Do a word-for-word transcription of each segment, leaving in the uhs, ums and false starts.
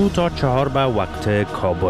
دو تا چهار به وقت کابل.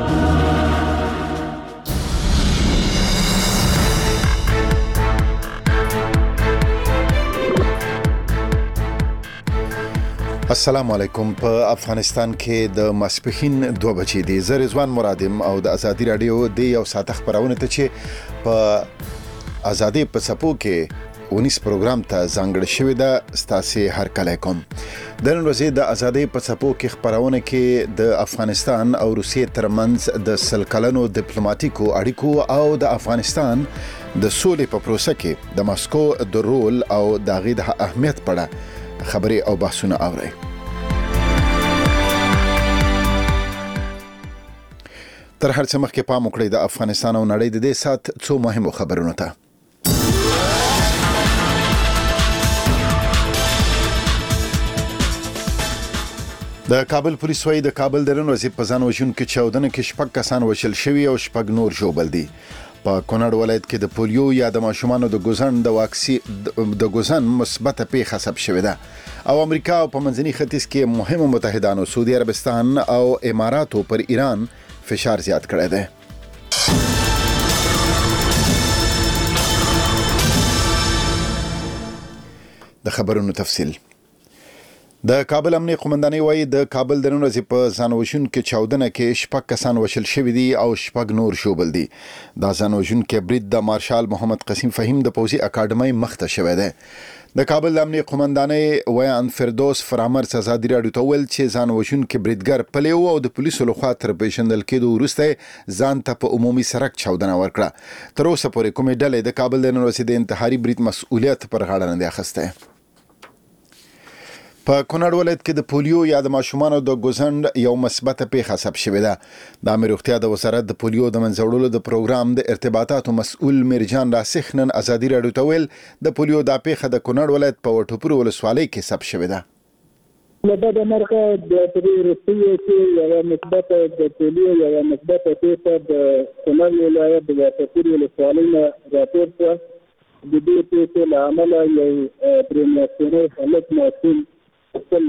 السلام علیکم. په افغانستان کې د ماسپښین دوه بجې دي. زه رضوان مرادم او د ازادي رادیو د یو ساعت خبرونه ته چې په ازادي په سپو کې ونیس پروګرام ته ځانګړی شوی ده ستاسو هر کله کوم. د نن ورځې د ازادي په سپو کې خبرونه کې د افغانستان او روسیې ترمنځ د سلکلنو ډیپلوماټیکو اړیکو او د افغانستان د سولې په پروسه کې د ماسکو د رول او د غي د اهمیت په اړه خبري او بحثونه اوري. تر هر څه مخکې پام وکړئ د افغانستان او نړۍ د دې سات څو مهمو خبرونو ته. د کابل پولیس وايي د کابل د نن ورځې په ځان وژونکو چاودنه کې شپږ کسان وژل شوي او شپږ نور ژوبل دي. په کونړ ولایت کې د پولیو یا د ماشومانو د ګوزن د واکسین د ګوزن مثبت پیښه ثبت شوې ده او امریکا او په منځني ختیځ کې مهمو متحدانو سعودي عربستان او اماراتو پر ایران فشار زیات کړی دی. د خبرونو تفصیل. د کابل امنیه قومندانۍ وايي د کابل د نن ورځې په ځانوژونکو چاودنه کې شپږ کسان وژل شوي دي او شپږ نور ژوبل دي. دا ځانوژونکو برید د مارشال محمد قسیم فهیم د پوځي اکاډمۍ مخته شوی دی. د کابل د امنیه قومندانۍ ویان فردوس فرامرز ازادي رادیو ته ویل چې ځانوژونکو بریدګر پلیو او د پولیسو لخوا تر پیژندل کېدو وروسته ځان ته په عمومي سړک چاودنه ورکړه. تر اوسه پورې کومې ډلې د کابل د نن ورځې د انتحاري برید مسؤلیت پر غاړه نه دی اخیستی. په کونړ ولایت کې د پولیو یا د ماشومانو د ګوزند یو مثبت پیښه ثبت شوې ده. د امیر روغتیا د وزارت د پولیو د منځوړلو د پروګرام د ارتباطاتو مسؤل میرجان راسخ نن ازادي رادیو ته ویل د پولیو د پیښه د کونړ ولایت په وټوپور ولسوالۍ کې ثبت شوې ده. لږه د مرکه د روسیې کې یو مثبت د پولیو یو مثبت پیښه د کونړ ولایت د وټوپور ولسوالۍ نه راپور شوه. د دې پیښې له امله یو پریمیناسیوني حالت موجود تر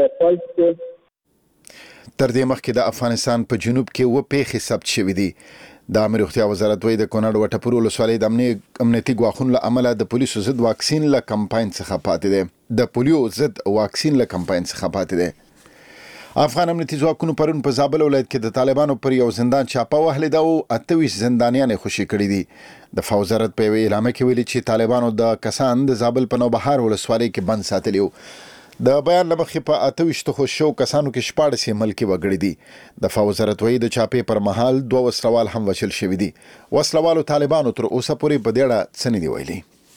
دې مخکې د افغانستان په جنوب کې و پیښې ثبت شوې دي. د امیر روغتیا وزارت وايي د کونړ وټپور ولسوالۍ د امنیتي ګواښونو له امله د پولیسو ضد واکسین له کمپاین څخه پاتې دی د پولیو ضد واکسین له کمپاین څخه پاتې دی. افغان امنیتي ځواکونو پرون په زابل ولایت کې د طالبانو پر یو زندان چاپه وهلې ده او اته ویشت زندانیان خوشي کړي دي. د وزارت په اعلامیه کې ویلي چې طالبانو د کسان د زابل په نوبهار ولسوالۍ کې بند ساتلی وو. د بیان لمخې په اته ویشت خوشو کسانو کې شپاړس یې ملکي وګړي دي. د وزارت وايي د چاپې پر مهال دوه وسلوال هم وژل شوي دي. وسلوالو طالبانو تر اوسه پورې په دې اړه څه نه دي ویلي.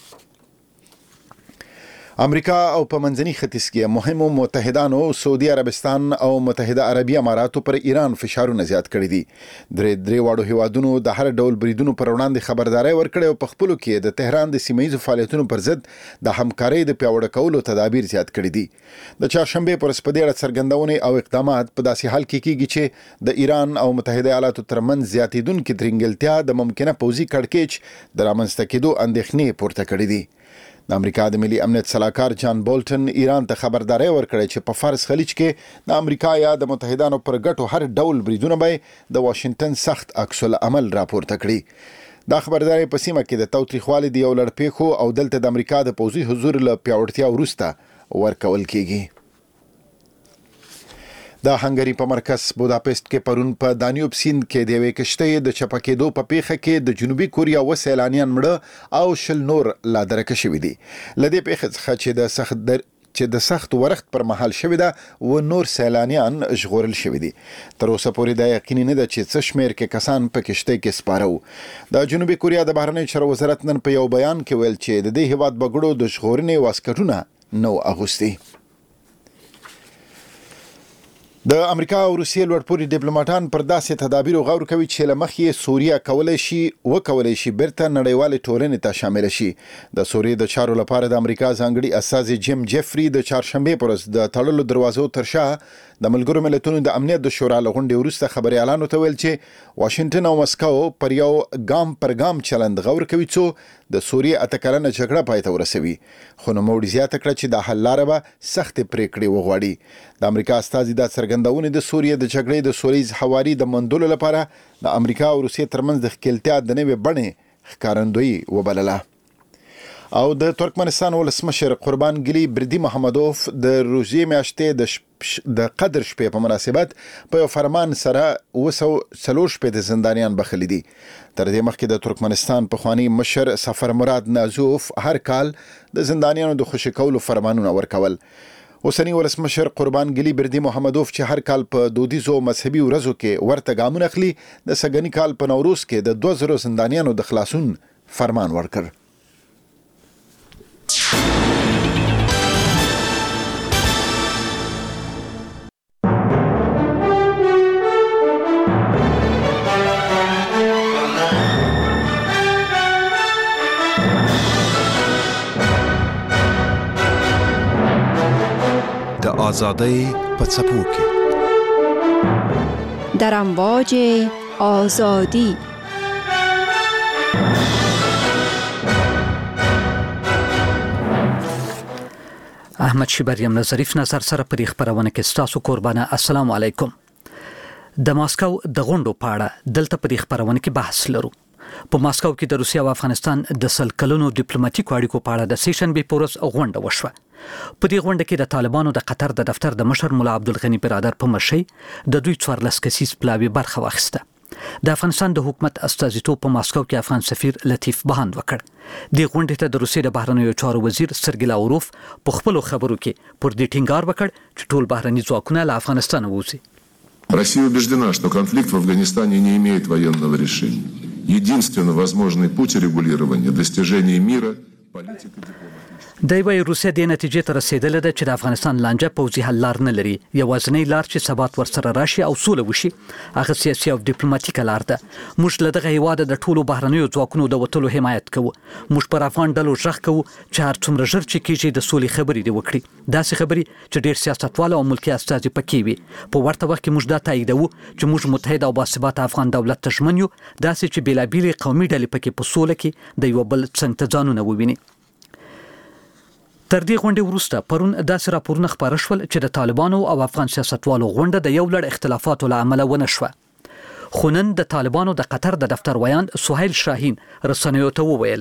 امریکا او په منځني ختیځ کې مهمو متحدانو سعودي عربستان او متحده عربي اماراتو پر ایران فشارونه زیات کړي دي. درې درې واړو هیوادونو د هر ډول بریدونو پر وړاندې خبرداري ورکړې او په خپلو کې د تهران د سیمه‌ییزو فعالیتونو پر ضد د همکارۍ د پیاوړي کولو تدابیر زیات کړي دي. د چهارشنبه پر سپدې اړه څرګندونې او اقدامات په داسې حال کې کیږي چې د ایران او متحده ایالاتو ترمنځ زیاتیدونکو درنګلتیا د ممکنه پوځي کړکېچ د رامنځته کېدو اندېښنې پورته کړې دي. د امریکا د ملي امنیت سلاکار جان بولټن ایران ته خبرداري ورکړې چې په فارس خلیج کې د امریکا یا د متحدانو پر ګټو هر ډول بریدونه به د واشنگټن سخت عکس العمل راپورته کړي. دا خبرداري په سیمه کې د تاوتریخوالي د یو لړ پیښو او دلته د امریکا د پوځي حضور له پیاوړتیا وروسته ورکول کیږي. د هنګری په مرکز بوداپست کې پرون په دانیوب سیند کې د یوې کشتۍ د چپه کېدو په پیښه کې د جنوبي کوریا و سیلانیان مړه او شل نور لا درکه شوي دي. له دې پیښې څخه چې د سخت در چې د سخت ورښت پر مهال شوی ده و نور سیلانیان ژغورل شوي دي. تر اوسه پورې دا یقیني نه ده چې څه شمېر کې کسان په کشتۍ کې سپاره وو. د جنوبي کوریا د بهرنیو چارو وزارت نن په یو بیان کې ویل چې د دې هیواد بګړو د ژغورنې واسکټونه نو اغوستي. د امریکا او روسیې لوړپوړي ډیپلوماټان پر داسې تدابیرو غور کوي چې له مخې سوریه کولای شي وکولای شي بیرته نړیوالې ټولنې ته شامل شي. د سوریې د چارو لپاره د امریکا ځانګړي استازي جیم جیفري د چهارشنبه پر ورځ د تړلو دروازو تر شا د ملګرو ملتونو د امنیت د شورا له غونډې وروسته خبريالانو ته ویل چې واشنگټن او مسکو پر یو ګام پر ګام چلند غور کوي چې د سوریه اتکلنه جګړه پای ته ورسوي. خو نو موړي زیاته کړه چې د حل لاره به سخت پریکړې وغواړي. د امریکا استازي د څرګندونې د سوریه د جګړې د سولیز حواري د مندلو لپاره د امریکا او روسیې ترمنځ د ښکیلتیا د نوې بڼې ښکارندویي وبلله. او د ترکمنستان ولسمشر قربان ګلی بردی محمدوف د روزي میاشتې د شپ د قدر شپې په مناسبت په یو فرمان سره وسو څلور شپې د زندانیان بخښلي دي. تر دې مخکې د ترکمنستان پخوانی مشر سفر مراد نازوف هر کال د زندانیانو د خوشی کولو فرمانونه ورکول. اوسنی ولسمشر قربان ګلی بردی محمدوف چې هر کال په دودیزو مذهبي ورځو کې ورته ګامونه اخلي، د سګنی کال په نوروز کې د دوه زره زندانیانو د خلاصون فرمان ورکړ. د آزادۍ په څپو کې در امواج آزادی احمد شیبریم ظریف نظر سره په خبرونه کې ستاسو قربانه. السلام علیکم. د ماسکو د غونډو په اړه دلته په خبرونه کې بحث لرو. په ماسکو کې د روسیا او افغانستان د سل کلونو ډیپلوماټیکو اړیکو په اړه د سیشن به پورس غونډه وشوه. په دې غونډه کې د طالبانو د قطر د دفتر د مشر مولا عبدالغنی برادر په مشرۍ د دوی څوارلس کسیز پلاوی برخه واخیسته. د افغانستان د حکومت استازیتوب په ماسکو کې افغان سفیر لطیف بهاند وکړ. د غونډې ته د روسیې د بهرنیو چارو وزیر سرګی لاوروف په خپل خبرو کې پر دې ټینګار وکړ چې ټول بهرني ځواکونه له افغانستان ووځي. Россия убеждена, что конфликт в Афганистане не имеет военного решения. Единственно возможный путь регулирования, достижения мира, политика дипломатическая. د وی روسیا د نتیجې ته رسیدلې ده چې د افغانستان لانجه پوځي حل لار نه لري. یوازینی لار چې ثبات ورسره راشي او سوله وشي هغه سیاسي او ډیپلوماټیک لار ده. موږ له دغه هیواد د ټولو بهرنیو ځواکونو د وټلو حمایت کوو. موږ پر افغان ډلو ژغ کوو چې هر څومره ژر چې کیږي د سولې خبرې دی وکړي. داسې خبرې چې ډیر سیاستوال او ملکی استازي پکې وي. په ورته وخت کې موږ دا تاییدوو چې موږ متحد او باثباته افغان دولت ته ژمن یو، داسې چې بیلابیلې قومي ډلې پکې په سوله کې د یو بل څنګ ته ځانونه وویني. تر دې غونډې وروسته پرون داسې راپورونه خپاره شول چې د طالبانو او افغان سیاستوالو غونډه د یو لړ اختلافاتو له امله ونه شوه. خو نن د طالبانو د قطر د دفتر ویاند سهیل شاهین رسنیو ته وویل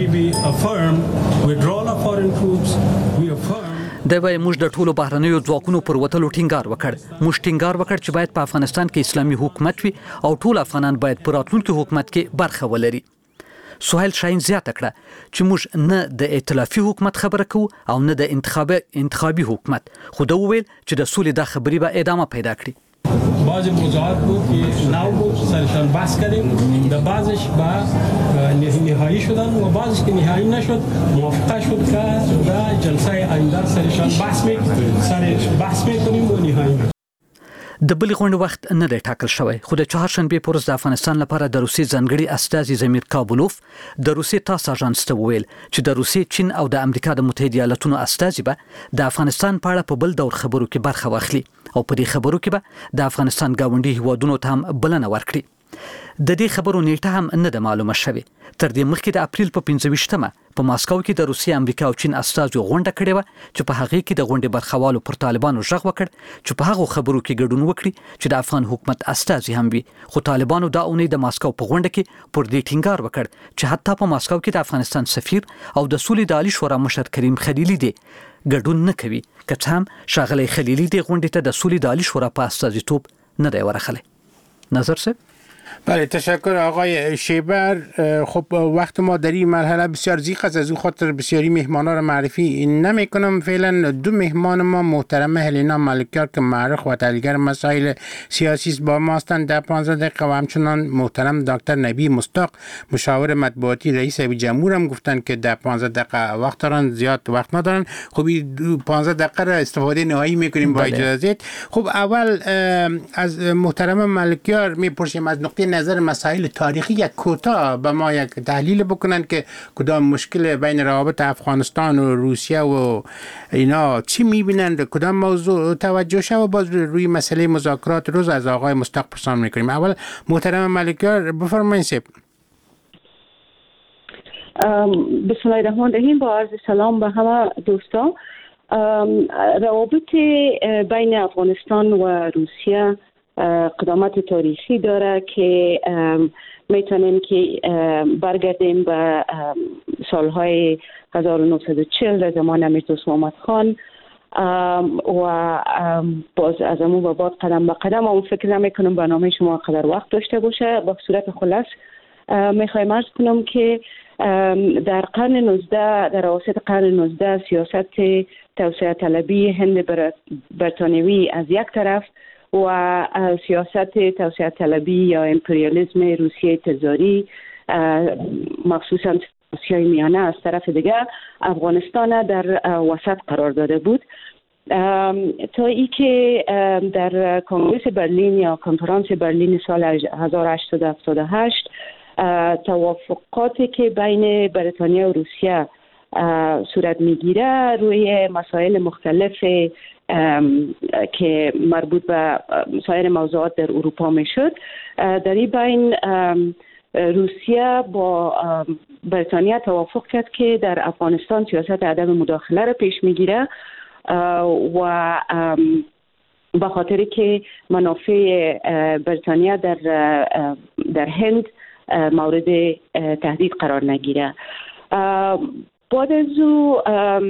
د وای موږ د ټولو بهرنیو ځواکونو پر وټلو ټینګار وکړ. موږ ټینګار وکړ چې باید په افغانستان کې اسلامي حکومت وي او ټول افغانان باید په راتلونکي حکومت کې برخه ولري. سهیل شاهین زیاته کړه چې موږ نه د ائتلافي حکومت خبره کوو او نه د انتخابي انتخابي حکومت. خو دا وویل چې د سولې د خبرې به ادامه پیدا کړي. بعضی موضوعات بود که نو بود سرشان بحث کردیم، در بعضش با نهایی شدن و بعضش که نهایی نشد موافقه شد که در جلسه آینده سرشان بحث میکنیم سرش بحث میکنیم و نهایی نشد. د بل غونډې وخت نه دی ټاکل شوی، خو د چهارشنبه پورز د افغانستان لپاره د روسي ځانګړي استازي زمیر کابولوف د روسي تاس اژانس ته وویل چې د روسي، چین او د امریکا د متحده ایالاتونو استازي به د افغانستان په اړه په بل دور خبرو کې برخه واخلي او په دې خبرو کې به د افغانستان گاونډي هیوادونو ته هم بلنه ورکړي. د دې خبرو نیټه هم نه ده معلومه شوې. تر دې مخکې د اپریل په پنځه ویشتمه په ماسکو کې د روسیې، امریکا او چین استازو غونډه کړې وه چې په هغې کې د غونډې برخوالو پر طالبانو غږ وکړ چې په هغو خبرو کې ګډون وکړي چې د افغان حکومت استازي هم وي. خو طالبانو دا اونۍ د ماسکو په غونډه کې پر دې ټینګار وکړ چې حتی په ماسکو کې د افغانستان سفیر او د سولې د عالی شورا مشر کریم خلیلي دی ګډون نه کوي، که څه هم ښاغلی خلیلي دې غونډې ته د سولې د عالی شورا په استازیتوب نه دی ورغلی. نظر صاحب؟ بله، تشکر آقای شیبر. خب وقت ما در این مرحله بسیار زیق است، از او خاطر بسیاری مهمانا را معرفی نمی کنم. فعلا دو مهمان ما محترم هلینا ملکیار که معرخ و تحلیلگر مسائل سیاسی است با ما هستند در پانزده دقیقه و همچنان محترم دکتر نبی مستاق مشاور مطبوعاتی رئیس جمهور هم گفتند که در پانزده دقیقه وقت دارن، زیاد وقت ندارن. خب پانزده دقیقه را استفاده نهایی میکنیم با اجازهت. خب اول از محترم ملکیار میپرسیم از نقطه نقطه نظر مسائل تاریخی یک کوتاه به ما یک تحلیل بکنن که کدام مشکل بین روابط افغانستان و روسیه و اینا چی میبینن، کدام موضوع توجه شه و باز روی مسئله مذاکرات روز از آقای مستاق پرسان میکنیم. اول محترم ملکیار بفرمایید. سب بسم الله الرحمن الرحیم. با عرض سلام به همه دوستان. روابط بین افغانستان و روسیه قدامت تاریخی داره که میتونیم که برگردیم به سالهای هزار و نهصد و چهل در زمان امیر دوست محمد خان و باز از امون و بعد قدم به قدم. اون فکر نمی کنم برنامه شما قدر وقت داشته باشه. با صورت خلاص میخوایم عرض کنم که در قرن نوزده، در اواسط قرن نوزده سیاست توسعه طلبی هند برطانوی از یک طرف و سیاست توسعه طلبی یا امپریالیسم روسیه تزاری مخصوصا آسیای میانه از طرف دیگر افغانستان در وسط قرار داده بود تا ای که در کنگره برلین یا کنفرانس برلین سال هزار و هشتصد و هفتاد و هشت توافقاتی که بین بریتانیا و روسیه صورت میگیره روی مسائل مختلف که مربوط به سایر موضوعات در اروپا میشد. در این بین روسیه با بریتانیا توافق کرد که در افغانستان سیاست عدم مداخله را پیش میگیره و به خاطر که منافع بریتانیا در در هند مورد تهدید قرار نگیره. بعد از او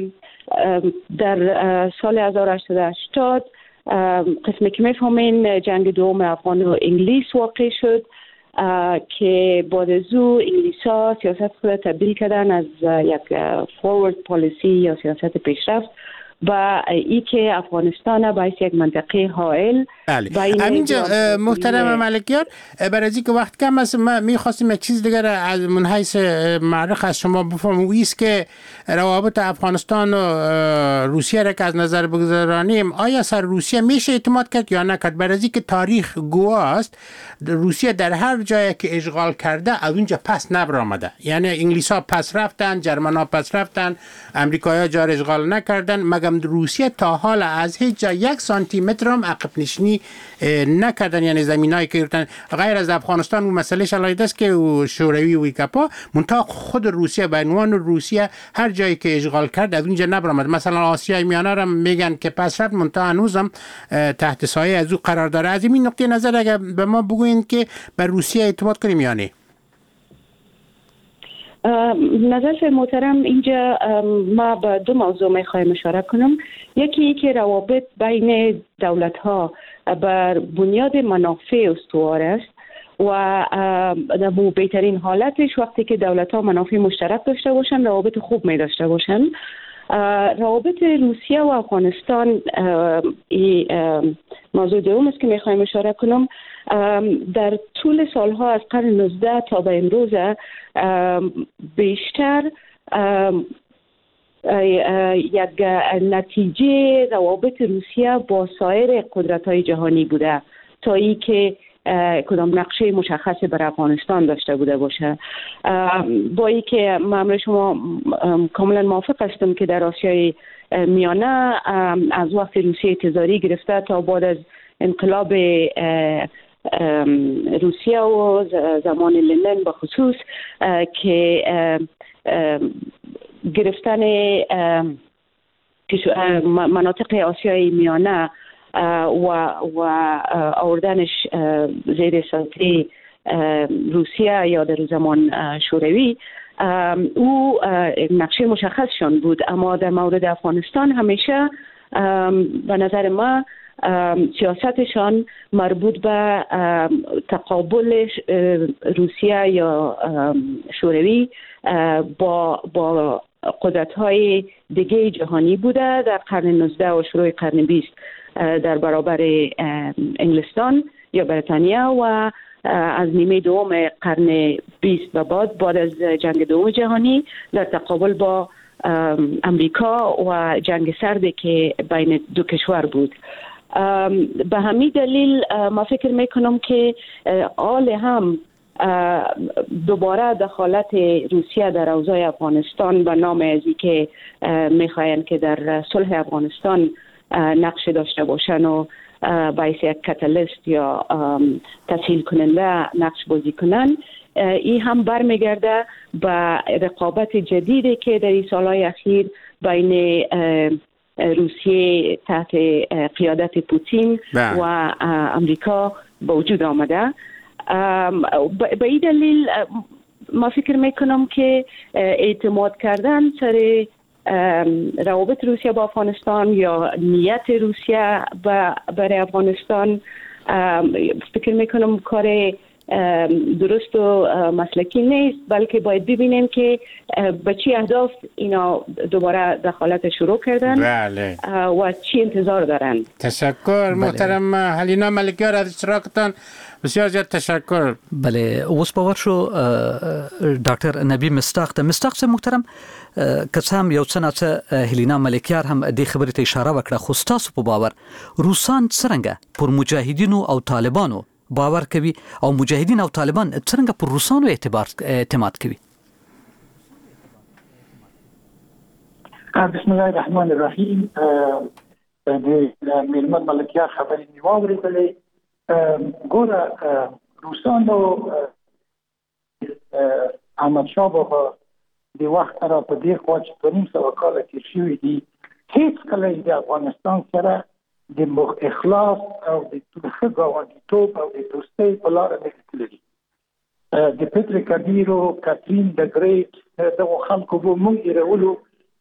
در سال هزار و هشتصد و هشتاد قسمی که میفهمین جنگ دوم افغان و انگلیس واقع شد که بعد از او انگلیس ها سیاست خود تبدیل کردن از یک فورورد پالیسی یا سیاست پیشرفت و ای که افغانستان باعث یک منطقه حائل. بله. همینجا محترم ملکیار برای از اینکه وقت کم است ما می‌خواستیم یک چیز دیگر از من حیث معرخ از شما بفهمم و ایست که روابط افغانستان و روسیه را که از نظر بگذارانیم آیا سر روسیه میشه اعتماد کرد یا نکرد؟ برای از اینکه تاریخ گواه است روسیه در هر جایی که اشغال کرده از اونجا پس نبرآمده. یعنی انگلیس ها پس رفتن، جرمن ها پس رفتن، امریکایی ها جا اشغال نکردن، مگم روسیه تا حال از هیچ جا یک سانتی متر هم عقب نشینی نکردن. یعنی زمینایی که گرفتن غیر از افغانستان و مسئله شلایت است که شوروی و ایکاپا منتها خود روسیه به عنوان روسیه هر جایی که اشغال کرد از اونجا نبرآمد. مثلا آسیای میانه را میگن که پس رفت منتها هنوزم تحت سایه از او قرار داره. از این نقطه نظر اگر به ما بگوین که به روسیه اعتماد کنیم یا نه؟ نظر محترم اینجا ما به دو موضوع میخوایم اشاره کنم. یکی ای که روابط بین دولت ها بر بنیاد منافع استوار است و در بهترین حالتش وقتی که دولت ها منافع مشترک داشته باشن روابط خوب می داشته باشن. روابط روسیه و افغانستان موضوع دوم است که میخوایم اشاره کنم. در طول سالها از قرن نوزده تا به امروز بیشتر یک نتیجه روابط روسیه با سایر قدرت‌های جهانی بوده تا ای که کدام نقشه مشخص بر افغانستان داشته بوده باشه. با ای که من شما کاملا موافق هستم که در آسیای میانه از وقت روسیه تزاری گرفته تا بعد از انقلاب روسیه و زمان لنین به خصوص که گرفتن مناطق آسیای میانه و و آوردنش زیر سلطه روسیه یا در زمان شوروی او نقشه مشخصشان بود. اما در مورد افغانستان همیشه به نظر ما سیاستشان مربوط به تقابل روسیه یا شوروی با با قدرت‌های دیگه جهانی بوده. در قرن نوزده و شروع قرن بیست در برابر انگلستان یا بریتانیا و از نیمه دوم قرن بیست و بعد بعد از جنگ دوم جهانی در تقابل با امریکا و جنگ سردی که بین دو کشور بود. به همین دلیل ما فکر میکنم که آل هم دوباره دخالت روسیه در اوضاع افغانستان به نام ازی که میخواین که در صلح افغانستان نقش داشته باشن و باعث یک کاتالیست یا تسهیل کننده نقش بازی کنن، این هم برمیگرده به رقابت جدیدی که در این سالهای اخیر بین روسیه تحت قیادت پوتین و امریکا به وجود آمده. به این دلیل ما فکر میکنم که اعتماد کردن سر روابط روسیه با افغانستان یا نیت روسیه برای افغانستان فکر میکنم کار درست و مسلکی نیست، بلکه باید ببینیم که به چی اهداف اینا دوباره دخالت شروع کردن بله. و چی انتظار دارن. تشکر محترم هلینا ملکیار از اشتراکتان، بسیار زیاد تشکر. بله اوس باور شو ډاکټر نبی مستاق ته مستاق سے محترم که هم یو څه نه هلینا ملکیار هم د خبرې ته اشاره وکړه، خو تاسو په باور روسان څنګه پر مجاهدینو او طالبانو باور کوي او مجاهدین او طالبان څنګه پر روسانو اعتبار اعتماد کوي؟ بسم الله الرحمن الرحیم. د میلمن ملکیار خبرې مې واورېدلې. ګوره روسانو احمدشاه بابا د وخت را په دې خوا چې دوه نیم سوه کاله تېر شوي دي هیڅ کله د افغانستان سره د اخلاص او د ښه ګاونډیتوب او د دوستۍ په لاره نه تللي. د پتر کبیر او کاترین د ګریټ دغو خلکو به موږ هېرولو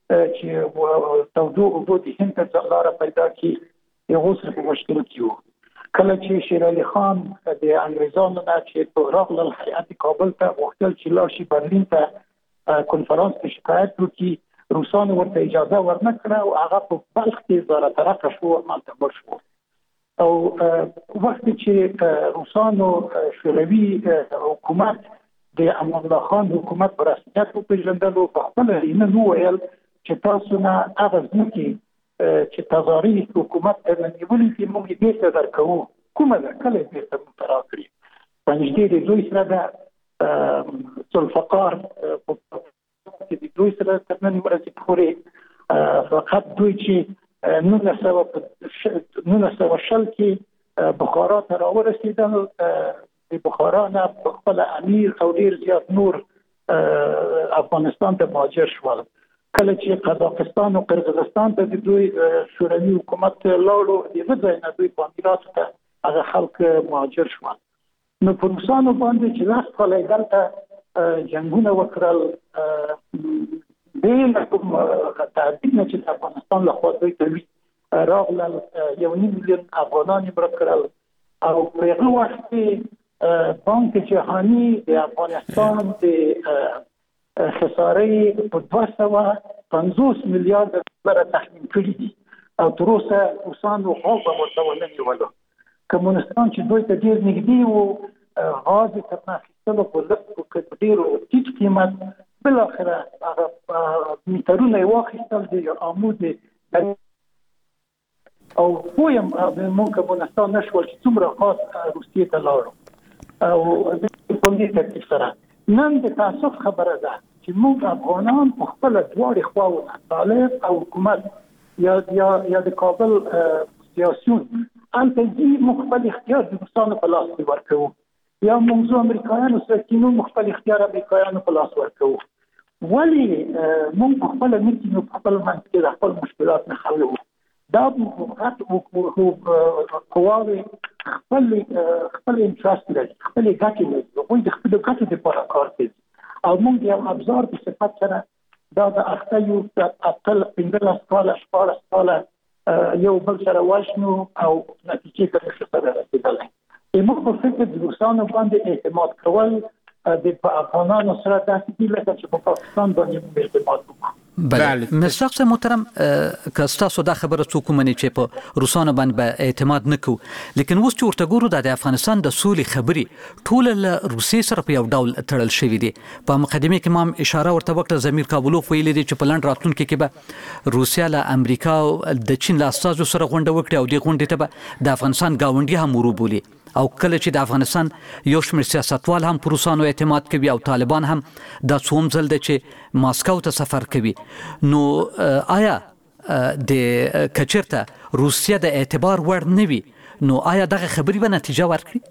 چې تودو اوبو د هند ته لاره پیدا کړي، هغو سره په مشکلو کې وو. کله چې شیر علي خان د انګریزانو نه چې راغلل هیئت کابل ته غوښتل چې لاړ شي برلین ته کنفرانس ته شکایت وکړي، روسانو ورته اجازه ورنه کړه او هغه په بلخ کې زاره طرقه شو، مالته مړ شو. او وخت چې روسانو شوروي حکومت د امان الله خان حکومت په رسمیت وپېژندلو، په خپله یې نه وویل چې تاسو نه هغه ځمکې چې تزاري حکومت ته نیولي دي موږ یې بېرته درکوو. کومه ده؟ کله یې بېرته موږ ته راکړي؟ په نږدې د دوی سره ده ذوالفقار چې د دوی سره تر نن ورځې پورې فقط دوی چې نولس سوه شل کې بخارا ته راورسېدل، د بخارا نه په خپله امیر او ډېر زیات نور افغانستان ته مهاجر شول. کله چې قزاقستان او قرغیزستان ته د دوی شوروي حکومت لاړو، د هغه ځای نه دوی په امیراتو ته هغه خلک مهاجر شول. نو په روسانو باندې چې لس کاله یې دلته جنګونه وکړل، بې له کوم تهدید نه چې د افغانستان لخوا دوی ته وي راغلل، یو نیم میلیون افغانان یې مړه کړل. او په هغه وخت کې بانک جهاني د افغانستان د خسارې په دوه سوه پنځوس میلیارد ډالر تخمین کړي دي او تر اوسه روسانو غوږ هم ورته ونه نیولو. کمونستان چې دوی ته ډېر نږدې وو، غاز یې ترنه اخیستلو په لږ ډېرو ټیټ قیمت، بالاخره هغه میټرونه یې واخیستل د عمود او پوه یم موږ کمونستان نه شول چې څومره غاز روسیې ته لاړو او په دې ترتیب سره نن د تاسف خبره ده چې موږ افغانان په خپله دواړې خواوونه طالب او حکومت یا یا یا د کابل سیاسیون هلته ځي، موږ خپل اختیار د روسانو په لاس کې ورکوو، یا موږ امریکایانو سره کینو، موږ خپل اختیار امریکایانو په لاس ورکوو. ولې موږ په خپله نه کینو، په خپل منځ کې د خپل مشکلات نه حل وو؟ دا قواوې خپل خپل انټرست لري، خپلې ګټې لري، هغوی د خپلو ګټو دپاره کار کوي او موږ یو ابزار په صفت سره دا د اخته یو اتل پنځلس کاله شپاړس کاله یو بل سره وژنو او نتیجې ته نشو سره رسېدلی. موږ په فکر د روسانو باندې اعتماد کول د افغانانو سره داسې دي لکه چې په پاکستان باندې موږ اعتماد وکړو. بله مصداق صاحب محترم که تاسو دا خبره څوک مني چې په روسانو باندې به اعتماد نکو لیکن اوس چې ورته ګورو د افغانستان د سولې خبري ټول له روسي سره په یو ډول تړل شوی دي په مقدمه کې ما اشاره ورته وکړه زمیر کابلوف ویلي دي چې په لند راتلونکي کې به روسیا له امریکا او د چین له استازو سره غونډه وکړي او د غونډې ته به د افغانستان گاونډي هم وربولي او کله چې د افغانستان یو شمېر سیاستوال هم پر روسانو اعتماد کوي او طالبان هم دا څوم ځل دی چې ماسکو ته سفر کوي نو آیا د کچرته روسیا د اعتبار وړ نه وي نو آیا دغه خبرې به نتیجه ورکړي؟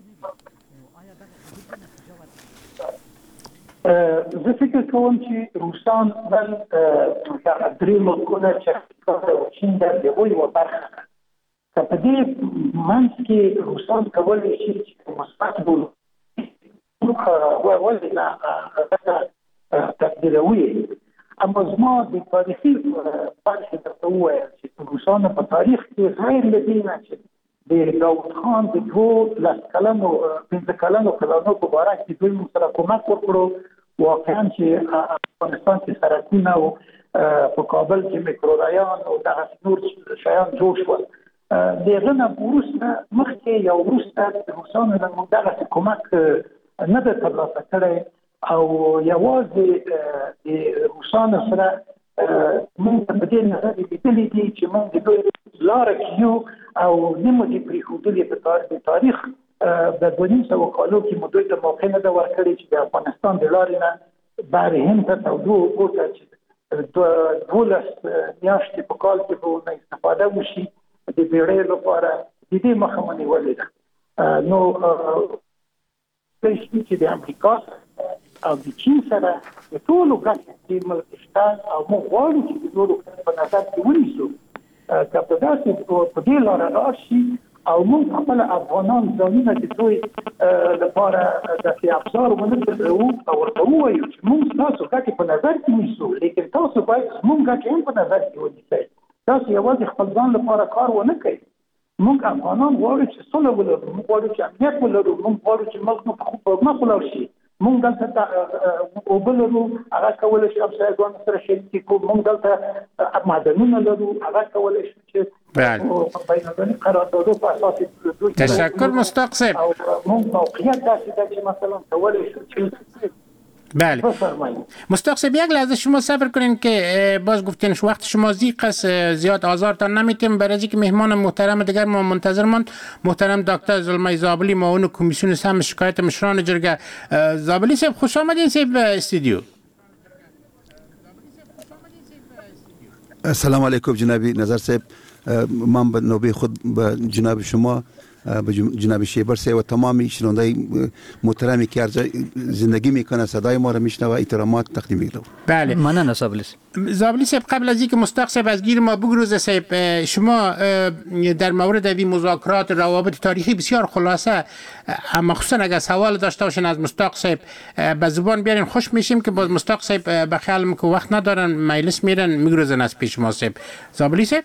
زه فکر کوم چې روسان بل درې ملکونه چې چین د هغوی یوه برخه ده که په دې منځ کې روسان کولی شي چې مثبت بولو ولې نه هغه تقدیروي اما زما د تاریخي برخې درته ووایم چې روسانو په تاریخ کې غیر له دې نه چې د داود خان د دوو لس کلنو پنځه کلنو پلانو په باره کې دوی موږ سره کومک وکړو واقعا چې افغانستان کې سړکونه او په کابل کې میکرو ریان او دغسې نور شیان جوړ شول د هغه نه وروسته مخکې یا وروسته د روسانو له موږ دغسې کومک نه ده ترلاسه کړی او یوازې د روسانو سره موږ په دې نظر لیدلي دي چې موږ د دوی لاره کې یو او نه مو دې پرېښودلې په تاریخ د دوه نیم سوه کالو کې مو دوی ته موقع نه ده ورکړې چې د افغانستان د لارې نه بهر هند ته تودو اوبو ته چې دولس میاشتې په کال کې به ورنه استفاده وشي د بیړۍ لپاره د دې مخه مو نیولې ده نو کولی شي چې د امریکا او د چین سره د ټولو ګټې د ملک شته او موږ غواړو چې د نورو په نظر کې ونیسو که په داسې په دې لاره لاړ شي او موږ خپل افغانان ځانونه د دوی لپاره داسې افزار ونه کړو او ورته ووایو چې موږ ستاسو ګټې په نظر کې نیسو لیکن تاسو باید زموږ ګټې هم په نظر کې ونیسئ تاسو یوازې خپل ځان لپاره کار ونه کوئ موږ افغانان غواړو چې صلح ولرو موږ غواړو چې امنیت ولرو موږ غواړو چې ملک مو په مخ ولاړ شي موږ دلته اوبه لرو هغه کولی شي همسایګانو سره شریکې کړو موږ دلته معدنونه لرو هغه کولی شي چې بینالمللي قراردادو په اساس تشکر مصداق صاحب او موږ موقعیت داسې ده چې مثلا کولی شو چې بله مصداق صاحب یک لحظه شما صبر کنین که باز گفتین وقت شما زیق است زیاد آزارتان نمیتیم برای اینکه مهمان محترم دیگر ما منتظر ماند محترم دکتر زلمه زابلی معاون کمیسیون سهم شکایت مشران جرگه زابلی صاحب خوش آمدین صاحب استودیو السلام علیکم جنابی نظر صاحب من به نوبه خود به جناب شما به جناب شیبر صاحب و تمامی شنوندگان محترمی که زندگی میکنه صدای ما را میشنوه احترامات تقدیم میکنم. بله ممنون زابلی زابلی صاحب قبل از اینکه مصداق صاحب از گیر ما بگروزه صاحب شما در مورد این مذاکرات روابط تاریخی بسیار خلاصه اما خصوصا اگر سوال داشته باشین از مصداق صاحب به زبان بیارین خوش میشیم که باز مصداق صاحب به خیالم که وقت ندارن مجلس میرن میگروزن از پیش ما صاحب. زابلی صاحب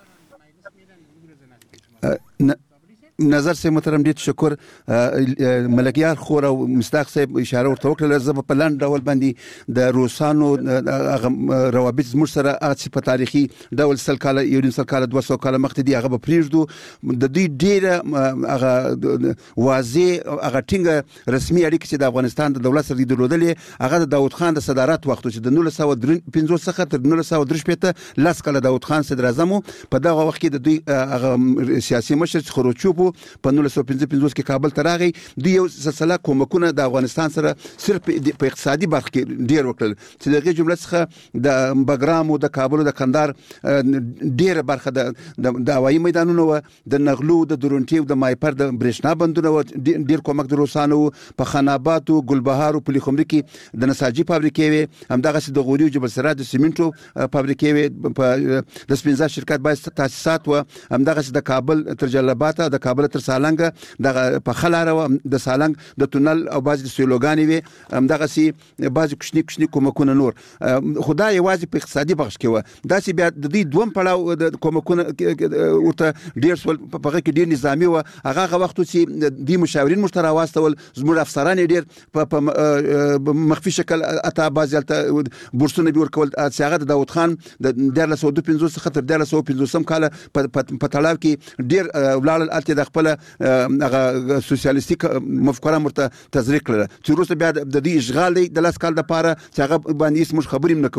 نظر صاحب محترم ډیر تشکر ملکیار خور او مصداق صاحب اشاره ورته وکړه زه په لاند ډول باندې د روسانو روابط زموږ سره هغه په تاریخي ډول سل کاله یو نیم سل کاله دوه سوه کاله مخکې دي هغه به پرېږدو د دوی ډېره هغه واضح هغه ټینګه رسمي اړیکې چې د افغانستان د دولت سره دي درلودلې هغه د داود خان د صدارت وخت چې د نولس سوه پنځوس څخه تر نولس سوه درې شپېته لس کاله داود خان صدر اعظم په دغه وخت کې د دوی هغه سیاسي مشر خروچوف په نولس سوه پنځه پنځوس کې کابل ته راغی دوی یو سلسله کومکونه د افغانستان سره صرف په اقتصادي برخه کې ډیر وکړل چې دغه جمله څخه د بګرام او د کابل او د کندهار ډیره برخه د هوایي میدانونو و د نغلو د درونټي او د مایپر د برېښنا بندونه و ډیر کومک د روسانو په خانابات او ګلبهار او پلیخمري کې د نساجي فابریکې وي همدغه د غوري او جبل سراج د سیمنټو فابریکې وي په د سپینزا شرکت باید تاسیسات و همدغه د کابل تر جلال آباد د کابل تر سالنګ د په خلاره د سالنګ د تونل او باز د سلوګانې وي دغه سي باز کوچنی کوچنی کومکونه نور خدای یوازې په اقتصادي بخش کې و دا سي بیا د دې دوم پړاو د کومکونه ورته ډیر سول په هغه کې ډیر نظامی و هغه وخت چې د مشاورین مشترک واستول زموږ افسران ډیر په مخفي شکل اته بازلته بورسونه به ورکول چې هغه د داوود خان د ډیر له دوه پنځوس څخه تر ډیر له پنځوس کال په تلاو کې ډیر ولال الته د خپل هغه سوسیالیستیک مفکوره مرته تزریق کړل چې روسه بیا د دې اشغال دی د لاس کال د پاره چې هغه باندې موږ خبرې نه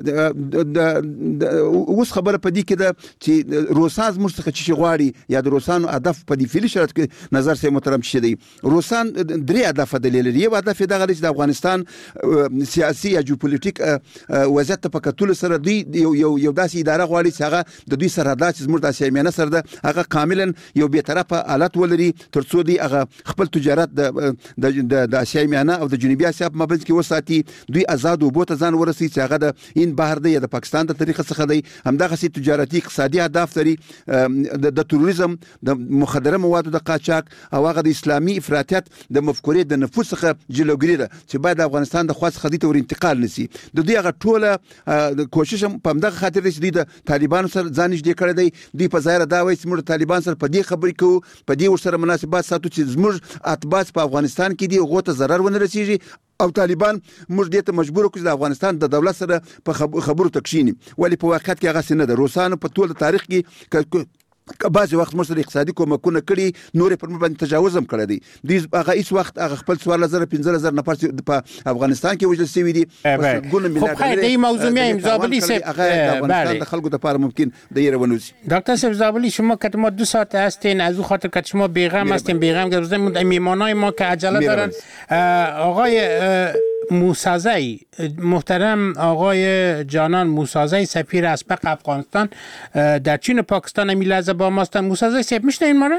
کوو اوس خبره پدې کې ده چې روسان موږ څخه چې غواړي یا د روسانو هدف په دې فعلی شرط کې نظر سي محترم شي دی روسان درې هدف د لري یو هدف دغه د افغانستان سیاسي یا جیوپولیټیک وضعیت په کتل سره دی یو یو داسې اداره غواړي چې هغه د دوی سره داسې زموږ د سیمانه سره ده هغه کاملا یو به طرفه حالت ولري ترڅو دی هغه خپل تجارت د د اسیایمانه او د جنوبي اسیا په مابین کې وساتي دوی آزاد او بوته ځان ورسي چې هغه د این بهر دی د پاکستان د طریقه څخه دی همدغه سي تجارتي اقتصادي اهداف لري د تروریزم د مخدره موادو د قاچاق او هغه د اسلامي افراطیت د مفکورې د نفوذ څخه جلوګیری ده چې باید افغانستان د خاص خدي ته ور انتقال نشي د دوی هغه ټوله کوشش په همدغه خاطر چې د طالبانو سره ځان نږدې کړی دی دوی په ظاهر دا وایي چې موږ طالبان سره په دې خبرې کوو په دې ورسره مناسبات ساتو چې زموږ اتباع په افغانستان کې دي غوته ضرر ونه رسیږي او طالبان موږ دې ته مجبور کړو د افغانستان د دولت سره په خبرو تکشینی ولی په واقعیت کې هغه څه نه ده روسانو په ټول تاریخ کې بعض وخت موږ سره اقتصادي کومکونه کړي نور پر موږ باندې تجاوز هم کړی دی د هغه هیڅ وخت هغه خپل څوارلس زره پنځه زره نفر په افغانستان کې وژل شوي دي خب خیر د این موضوع میایم زابلی صاحب افغانستان د خلکو لپاره ممکن د یره ونوزی دکتر صاحب زابلی شما که ما دو ساعت هستین از او خاطر که شما بیغم هستین بیغم گرفتیم میمانای ما که عجله دارن آقای موسازی محترم آقای جانان موسازی سفیر اسبق افغانستان در چین و پاکستان امی لحظه با ماستن موسازی صاحب میشنین ما را؟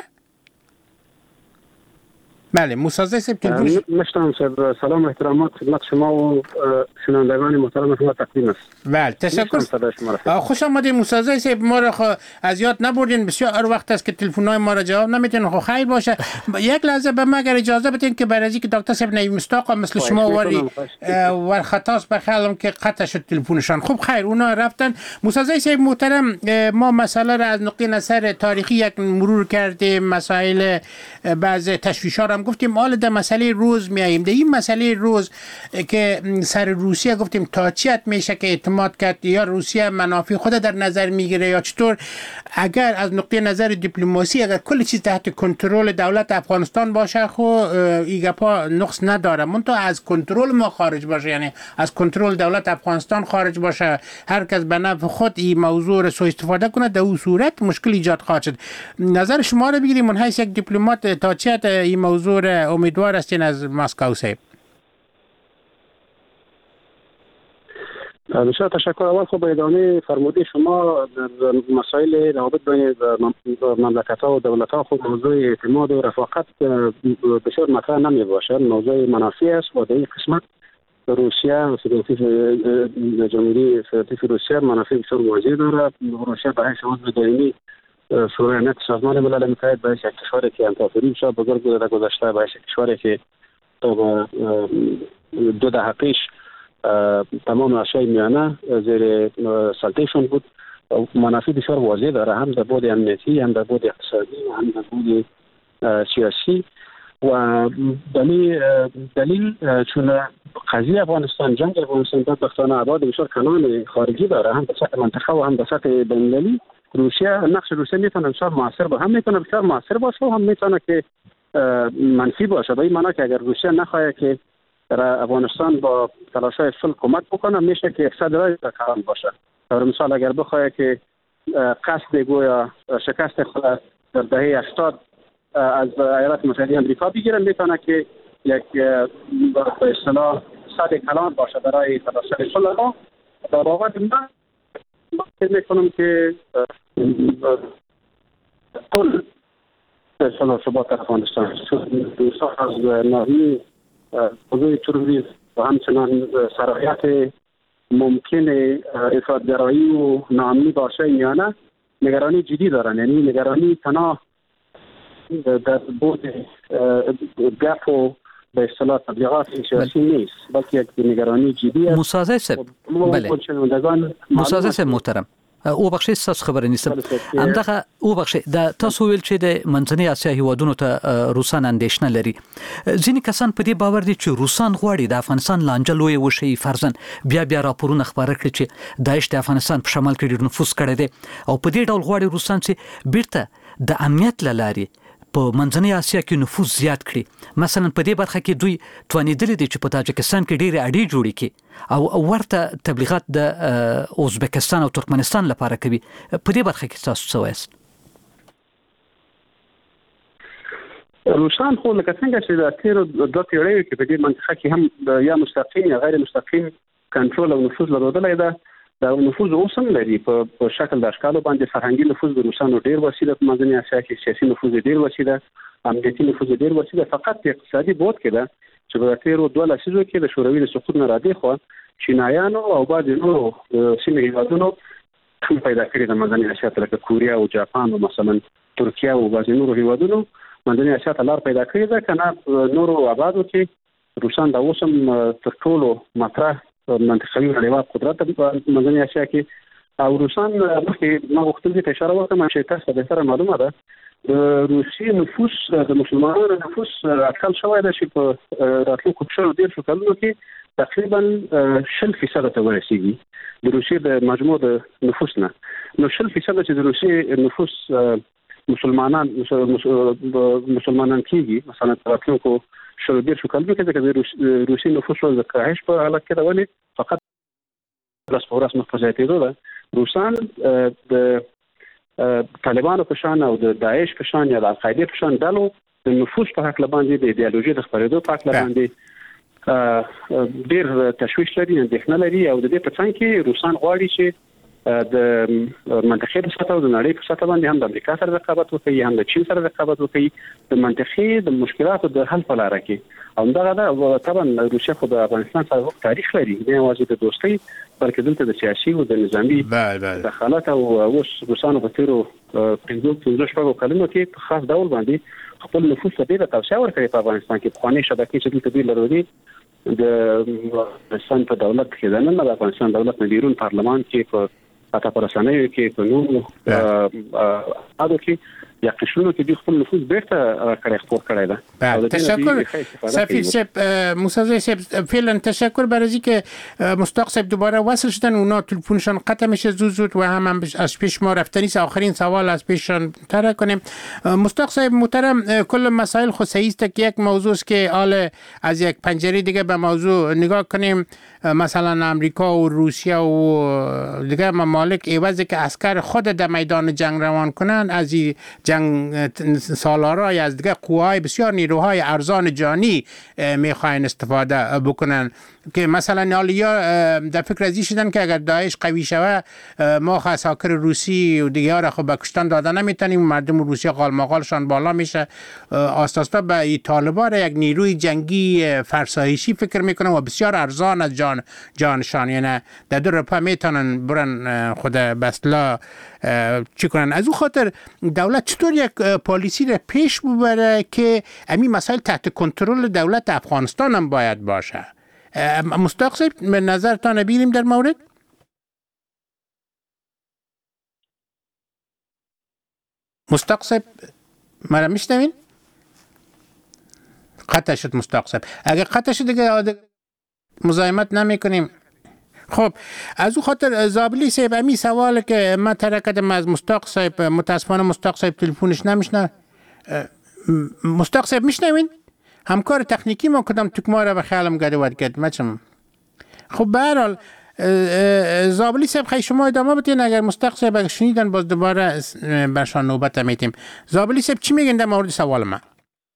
بله موسازی صاحب تلفون مشتم صاحب سلام و احترامات خدمت شما و شنوندگان محترم شما تقدیم است. بله تشکر خوش آمدید موسازی صاحب ما را خو از یاد نبردین بسیار وقت است که تلفن‌های ما را جواب نمیدین خو خیر باشه یک لحظه به ما اگر اجازه بدین که برای اینکه دکتر صاحب نوی مستاق مثل شما وری ور خطاست بخیالم که قطع شد تلفنشان خوب خیر اونا رفتن موسازی صاحب محترم ما مسئله را از نقطه نظر تاریخی یک مرور کردیم مسائل بعض تشویش‌ها را گفتیم حالا در مسئله روز میاییم در این مسئله روز که سر روسیه گفتیم تا چیت میشه که اعتماد کرد یا روسیه منافع خود در نظر میگیره یا چطور اگر از نقطه نظر دیپلماسی اگر کل چیز تحت کنترل دولت افغانستان باشه خو ایگپا نقص نداره منتها از کنترل ما خارج باشه یعنی از کنترل دولت افغانستان خارج باشه هر کس به نفع خود این موضوع را سوء استفاده کنه در اون صورت مشکل ایجاد خواهد شد نظر شما را بگیریم من حیث یک دیپلمات تا چیت این موضوع امیدوار هستین از مسکو صاحب بسیار تشکر اول خب ادامه فرموده شما در مسائل روابط بین مملکت‌ها و دولت‌ها خب موضوع اعتماد و رفاقت بسیار مطرح نمی باشد موضوع منافی است و در این قسمت روسیه فدراتیو جمهوری فدراتیو روسیه منافع بسیار واضح دارد روسیه به حیث عضو دائمی شورای امنیت سازمان ملل متحد به حیث یک کشوری که امپراتوری شد بزرگ بوده در گذشته به حیث کشوری که دو دهه پیش تمام آسیای میانه زیر سلطهشون بود منافع بسیار واضح داره هم در بعد امنیتی هم در بعد اقتصادی هم در بعد سیاسی و دلیل دلیل چون قضیه افغانستان جنگ افغانستان بدبختانه ابعاد بسیار کلان خارجی داره هم به سطح منطقه و هم به سطح بین‌المللی روسیه نقش روسیه میتونه بسیار موثر باشه هم میتونه بسیار موثر باشه و هم میتونه که منفی باشه به این معنی که اگر روسیه نخواهد که در افغانستان با تلاش‌های صلح کمک بکنه میشه که اقتصاد رای کلان باشه در مثال اگر بخواد که قصد گویا شکست خود در دهه هشتاد از ایالات متحده آمریکا بگیره میتونه که یک به اصطلاح صد کلان باشه برای تلاش‌های صلح در واقع من فکر میکنم که کل صلح ثبات افغانستان دوستان از ناحیه موضوع تروریسم و همچنان سرایت ممکن افراط‌گرایی و ناامنی باشه میانه نگرانی جدی دارن یعنی نگرانی تنها در بود گپ و به اصطلاح تبلیغات سیاسی نیست، بلکه یک نگرانی جدی است. موسی صاحب بله موسی صاحب محترم او بخشي تاسو خبرې نیسم همدغه او بخشي د تاسو ویل چې د منځنۍ اسیا هیوادونو ته روسان اندېښنه لري. ځینې کسان په دې باور دي چې روسان غواړي د افغانستان لانجه لوی وشي، فرضاً بیا بیا راپورونه خبره کړي چې داعش د افغانستان په شمال کې ډېر نفوذ کړی دی او په دې ډول غواړي روسان چې بیرته د امنیت لاري په منځنۍ اسیا کې نفوذ زیات کړي. مثلا په دې برخه کې دوی توانیدلي دي چې په تاجکستان کې ډېرې اړې جوړې کړي او ورته تبلیغات د ازبکستان او ترکمنستان لپاره کوي. په دې برخه کې تاسو څه وایئ؟ روسان خو لکه څنګه چې د تیرو دوه پیړیو کې په دې منطقه کې هم یا مستقیم یا غیر مستقیم کنټرول او نفوذ لرودلی ده. دا نفوذ اوس هم لري په شکل د اشکالو باندې. فرهنګي نفوذ د روسانو ډیر وسیله په منځنۍ اسیا کې، سیاسي نفوذ ډیر وسیله، امنیتي نفوذ ډیر وسیله. فقط په اقتصادي بود کې ده چې په تیرو دوه لسیزو کې د شوروي د سقوط نه راځي خو چینایانو او بعض نورو سیمې هیوادونو ټول پیدا کړي د منځنۍ اسیا لکه کوریا او جاپان او مثلا ترکیه او بعض نورو هیوادونو منځنۍ اسیا ته لار پیدا کړې ده. کنه نورو آبادو کې روسان د اوسم تر ټولو مطرح منطقوي نړیوال قدرت په منځنۍ اسیا کې او روسان مخکې ما غوښتل چې اشاره وکړم چې تاسو به سره معلومه ده د روسي نفوس د مسلمانانو نفوس اټکل شوی دی چې په راتلونکو شلو دېرشو کلونو کې تقریبا شل فیصده ته ورسیږي د روسي د مجموع د نفوس نه. نو شل فیصده چې د روسي نفوس مسلمانان مسلمانان کېږي مثلا راتلونکو شلو دېرشو کلونو کې د روسي نفوس د کاهش په حالت کې رواني فقط ورځ په ورځ مخ په زیاتېدو ده. روسان د طالبانو په شان او د داعش په شان یا د القاعده په شان ډلو د نفوذ په حق باندې د ایدئولوژي د خپرېدو په حق باندې ډېر تشویش لري، اندېښنه لري او د دې په څنګ کې روسان غواړي چې د منطقې په سطح او د نړۍ په سطح باندې هم د امریکا سره رقابت وکړي، هم د چین سره رقابت وکړي د منطقې د مشکلاتو د حل په لاره کې. او دا دا طبعا روسیا خو د افغانستان سره تاریخ لري، نه یوازې د دوستۍ بلکې دلته د سیاسي او د نظامي دخالت او اوس روسانو په تیرو پنځه پنځه شپږو کلونو کې په خاص ډول باندې خپل نفوذ ته ډېره توسعه ورکړې په افغانستان کې. پخوانۍ شبکې چې دلته ډېر لري د افغانستان په دولت کې د نن د افغانستان دولت نه بیرون پارلمان کې په اته پرسنوي کې په نورو اډو کې یا قشرونو کې د خپل نفوذ بیرته راکړی خپل کړی ده. تشکر سفیر صاحب. موسی صاحب فعلا تشکر برای اینکه مشتاق صاحب دوباره وصل شدن. اونا تلفنشان قطع میشه زود زود و هم, هم از پیش ما رفتنی است. آخرین سوال از پیششان طرح کنیم. مشتاق صاحب محترم، کل مسائل خود صحیح است که یک موضوع است که حال از یک پنجره دیگه به موضوع نگاه کنیم. مثلا امریکا و روسیه و دیگه ممالک عوضی که عسکر خود در میدان جنگ روان کنن از این جنگ سالارای از دیگه قوای بسیار نیروهای ارزان جانی میخواین استفاده بکنن که مثلا حالا در فکر ازی شدن که اگر داعش قوی شوه ما عساکر روسی و دیگه را خب به کشتن داده نمیتونیم، مردم روسی قالماقالشان بالا میشه. آستاستا به طالبان یک نیروی جنگی فرسایشی فکر میکنن و بسیار ارزان از جان جانشان، یعنی در دو رپا میتونن برن خود بسلا چی کنن. از اون خاطر دولت چطور یک پالیسی را پیش ببره که امی مسائل تحت کنترل دولت افغانستان هم باید باشه؟ مشتاق صاحب به نظرتان بیریم در مورد؟ مشتاق صاحب مرا میشنوین؟ قطع شد مشتاق صاحب. اگر قطع شد دیگه مزاحمت نمی کنیم. خب از اون خاطر زابلی صاحب امی سوال که من طرح کردم از مشتاق صاحب، متاسفانه مشتاق صاحب تلفنش نمیشنه. مشتاق صاحب میشنوین؟ همکار تکنیکی ما کدام تکما را به خیالم گرد کرد مچم. خب به هر حال زابلی صاحب خیلی شما ادامه بتین. اگر مشتاق صاحب اگر شنیدن باز دوباره برشان نوبت میتیم. زابلی صاحب چی میگن در مورد سوال من؟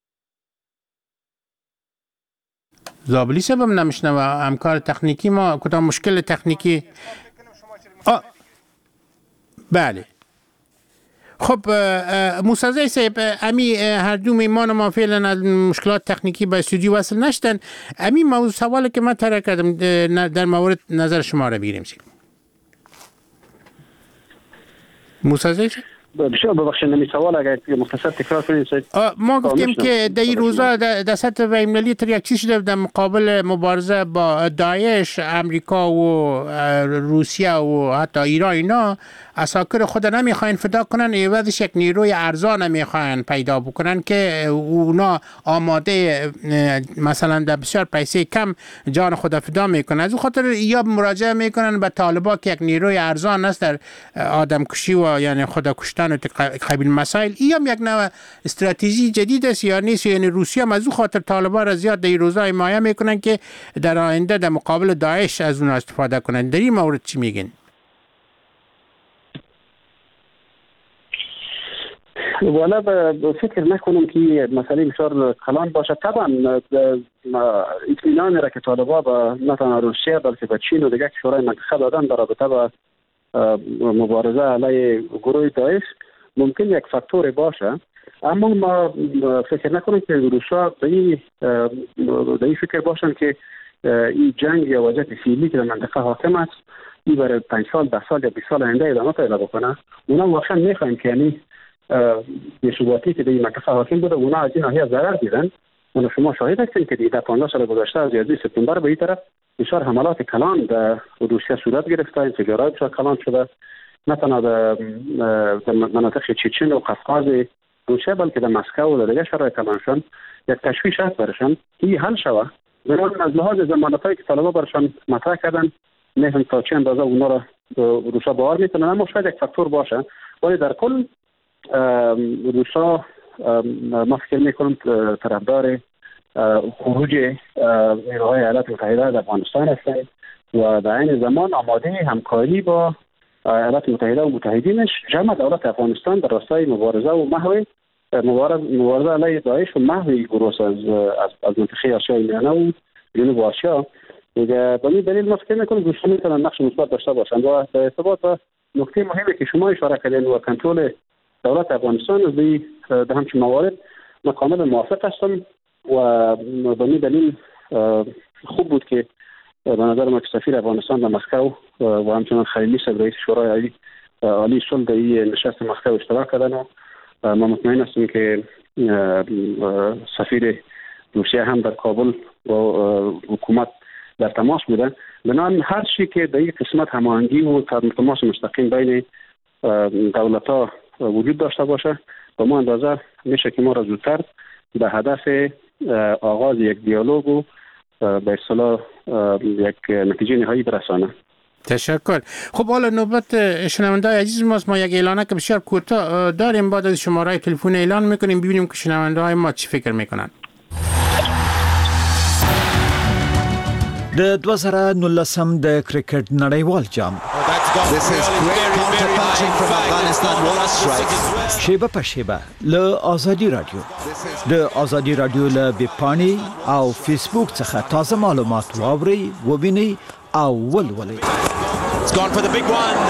زابلی صاحب هم نمیشنوه. همکار تکنیکی ما کدام مشکل تکنیکی. آه بله. خب موسی صاحب امی هر دو میمان ما فعلا از مشکلات تکنیکی به استودیو وصل نشدن. امی موضوع سوالی که من طرح کردم در مورد نظر شما را بگیریم. موسی صاحب بسیار ببخشید نمی سوال اگر مختصر تکرار کنید. ما گفتیم که در این روزا در سطح بین‌المللی تر یک چیز شده در مقابل مبارزه با داعش، امریکا و روسیه و حتی ایران اینا عساکر خود نمیخواین فدا کنن، عوضش یک نیروی ارزان نمیخواین پیدا بکنن که اونا آماده مثلا در بسیار پیسه کم جان خود فدا میکنن. از اون خاطر یا مراجعه میکنن به طالبا که یک نیروی ارزان است در آدم کشی و یعنی خود کشتن و قبیل مسائل. این یک نوع استراتژی جدید است یا نیست؟ یعنی روسیه هم از اون خاطر طالبا را زیاد در این روزا حمایت میکنن که در آینده در مقابل داعش از اون استفاده کنن. در این مورد چی میگین؟ والا فکر نکنم که مسئله بسیار کلان باشه. طبعا اطمینان را که طالبا با نه تنها روسیه بلکه به چین و دیگر کشورهای منطقه دادن در رابطه با مبارزه علیه گروه داعش ممکن یک فاکتور باشه، اما ما فکر نکنم که روسا به این فکر باشن که این جنگ یا وضعیت فعلی که در منطقه حاکم است این برای پنج سال ده سال یا بیست سال آینده ادامه پیدا بکنه. اونا واقعا میخواین که یعنی بی‌ثباتی که در این منطقه حاکم بوده اونا از این ناحیه ضرر دیدن. اونا شما شاهد هستین که در پانزده سال گذشته از یازده سپتامبر به این طرف بسیار حملات کلان در روسیه صورت گرفته، انفجارات بسیار کلان شده، نه تنها در مناطق چچن و قفقاز روسیه بلکه در مسکو و در دیگر شهرهای کلان شدن. یک تشویش هست برشان این حل شوه. بنابراین از لحاظ ضمانت‌هایی که طالبان برشان مطرح کردن نمی‌دونم تا چه اندازه اونا را روسا باور میکنن، اما شاید یک فاکتور باشه. ولی در کل روسا ما فکر میکنم طرفدار خروج نیروهای ایالات متحده از افغانستان هستند و در این زمان آماده همکاری با ایالات متحده و متحدینش جمع دولت افغانستان در راستای مبارزه و محو مبارزه علیه داعش و محو گروه از از منطقه آسیای میانه و جنوب آسیا. به این دلیل ما فکر میکنم روسا میتونن نقش مثبت داشته باشند. و در ارتباط با نکته مهمی که شما اشاره کردین و کنترل دولت افغانستان از در همچین موارد من کاملا موافق هستم و به این دلیل خوب بود که به نظر من سفیر افغانستان در مسکو و همچنان خلیلی صاحب رئیس شورای عالی صلح در این نشست مسکو اشتراک کردن و ما مطمئن هستیم که سفیر روسیه هم در کابل و حکومت در تماس بودن. بنابراین هر چی که در این قسمت هماهنگی و تماس مستقیم بین دولت‌ها وجود داشته باشه به ما اندازه میشه که ما را زودتر به هدف آغاز یک دیالوگ و به اصطلاح یک نتیجه نهایی برسانه. تشکر. خب حالا نوبت شنونده‌های عزیز ماست. ما یک اعلانه که بسیار کوتاه داریم، بعد از شماره تلفن اعلان میکنیم ببینیم که شنونده‌های ما چی فکر میکنن. د دوه زره نولسم د کرکټ نړیوال جام شیبه په شیبه له آزادی رادیو د آزادی رادیو له ویبپاڼې او فیسبوک څخه تازه معلومات واورئ، ووینئ او ولولئ. It's gone for the big one.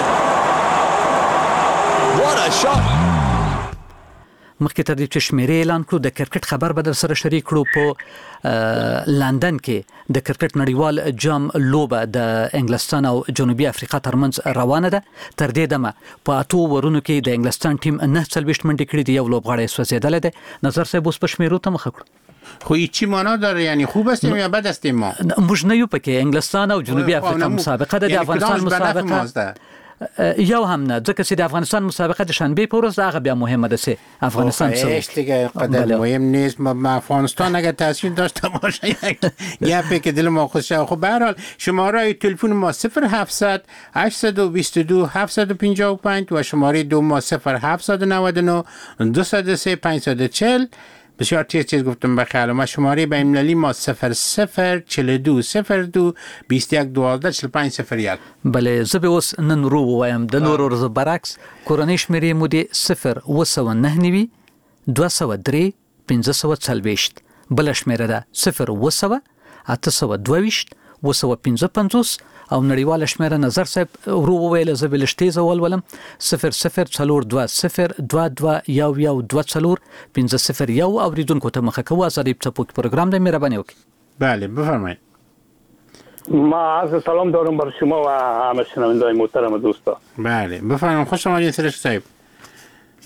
What a shot. مخکې تر دې چې شمیرې اعلان کړو د کرکټ خبر به در سره شریک کړو. په لندن کې د کرکټ نړیوال جام لوبه د انګلستان او جنوبي افریقا ترمنځ روانه ده. تر دې دمه په اتو ورونو کې د انګلستان ټیم نه څلوېښت منډې کړې دي، یو لوبغاړی سوځېدلی دی. نظر صاحب اوس په شمیرو ته مخه کړو. خو چی معنا داره؟ یعنی خوب هستیم یا بد هستیم؟ ما موږ نه یو پکې انګلستان او جنوبي افریقا مسابقه ده، د افغانستان مسابقه یو هم نه، ځکه چې د افغانستان مسابقه د شنبه په ورځ هغه بیا مهمه ده چې افغانستان سره دیگه قدر مهم نیست. ما افغانستان اگه تاثیر داشته باشه یا که دل ما خوشه. خب به هر حال شماره تلفن ما صفر هفتصد هشتصد و بیست و دو هفتصد و پنجاه و پنج و شماره دو ما صفر هفتصد و نود و نه دویست و سه پانصد و چهل. بسیار چیز چیز گفتم بخیر. ما شماره بین‌المللی ما صفر صفر چهل و دو صفر دو بیست و یک دوازده چهل و پنج صفر یک. بله زه به اوس نن رو وایم د نورو ورځو برعکس کورنۍ شمیرې مو دي صفر اوه سوه نهه نوي دوه سوه درې پنځه سوه څلوېښت. بله شمیره ده صفر اوه سوه اته سوه دوه ویشت اوه سوه پنځه پنځوس او نړیواله شمیره نظر صاحب ورو وویله زه به لږ تیزه ولولم صفر صفر څلور دوه صفر دوه دوه یو یو دوه څلور پنځه صفر یو. اوریدونکو ته مخه کوو آزادی څپوک پروگرام ده، مهرباني وکړئ. بله بفرمایید. ما عرض سلام دارم بر شما و همه شنونده‌های محترم دوستا. بله بفرمایید. خوش آمدید سرش صاحب.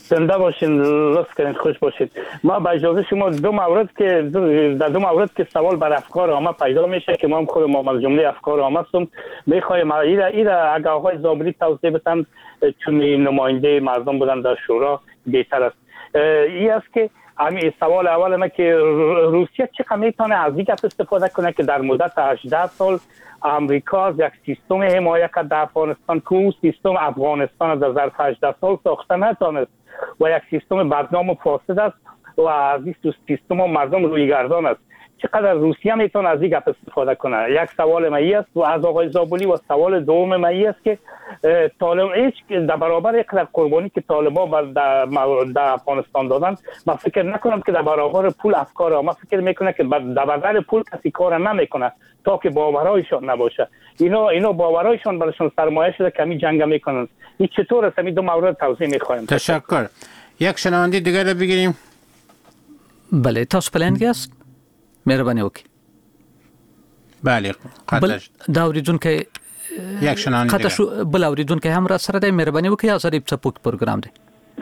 زنده باشین، لطف کنید، خوش باشید. ما با اجازه شما دو مورد که در دو مورد که سوال بر افکار عامه پیدا میشه که ما خود ما از جمله افکار عامه هستم، میخوایم ایرا ایرا اگه آقای زابلی توضیح بدن چون نماینده مردم بودن در شورا بهتر است. این است که همین سوال اول ما که روسیه چقدر میتونه از این استفاده کنه که در مدت هجده سال امریکا از یک سیستم حمایت در افغانستان که اون سیستم افغانستان در ظرف هجده سال ساخته نتونست و یک سیستم بدنام و فاسد است و از این سیستم مردم روی گردان است. چقدر روسیه میتونه از این گپ استفاده کنه؟ یک سوال من است و از آقای زابلی. و سوال دوم من است که طالب هیچ در برابر یک قربانی که طالبان در, در افغانستان دادن، من فکر نکنم که در برابر پول افکار ما فکر میکنه که در برابر پول کسی کار نمیکنه تا که باورایشان نباشه. اینا اینا باورایشان براشون سرمایه شده که می جنگ میکنن. این چطور است؟ می دو مورد توضیح میخوایم. تشکر. یک شنونده دیگه رو بگیریم. بله، تاسو پلنګ است؟ مهرباني وکړئ. بله، بل دا اوریدونکي یک شنونده قطع شو. بل اوریدونکي هم را سره دی، مهرباني وکړئ. ازادي سپوک پروګرام دی.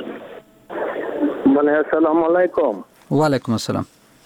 بله، السلام علیکم. وعلیکم السلام.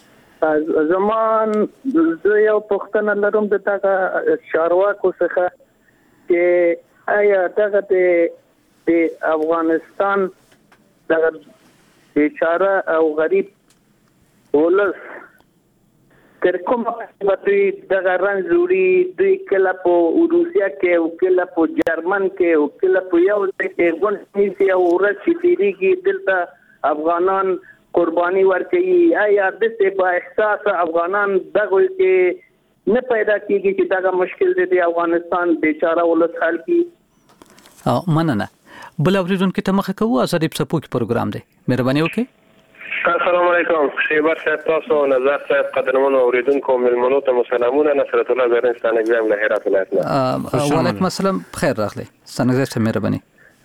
زمان زه یو پوښتنه لرم د دغه چارواکو څخه چې آیا دغه د افغانستان دغه بیچاره او غریب ولس تر کومه دوی دغه رنځ وړي، دوی کله په روسیا کې او کله په جرمن کې او کله په یو ځای کې غونډې نیسي او ورځ چې تېرېږي دلته افغانان قرباني ورکوي. آیا داسې با احساسه افغانان دغه کې نه پیدا کېږي چې دغه مشکل دی د افغانستان بیچاره ولس حل کړي؟ مننه. بل اوریدونکي ته مخه کوو. ازادي سپوک پروګرام دی، مهرباني وکړئ. السلام علیکم. شیبر صاحب، تاسو نظر صاحب، قدرمنو اوریدونکو ملمنو ته مسلمانونه. نصرت الله زرین ستانګزم له هرات ولایت نه. وعلیکم السلام، بخیر راغلی. ستانګزم ته مهرباني.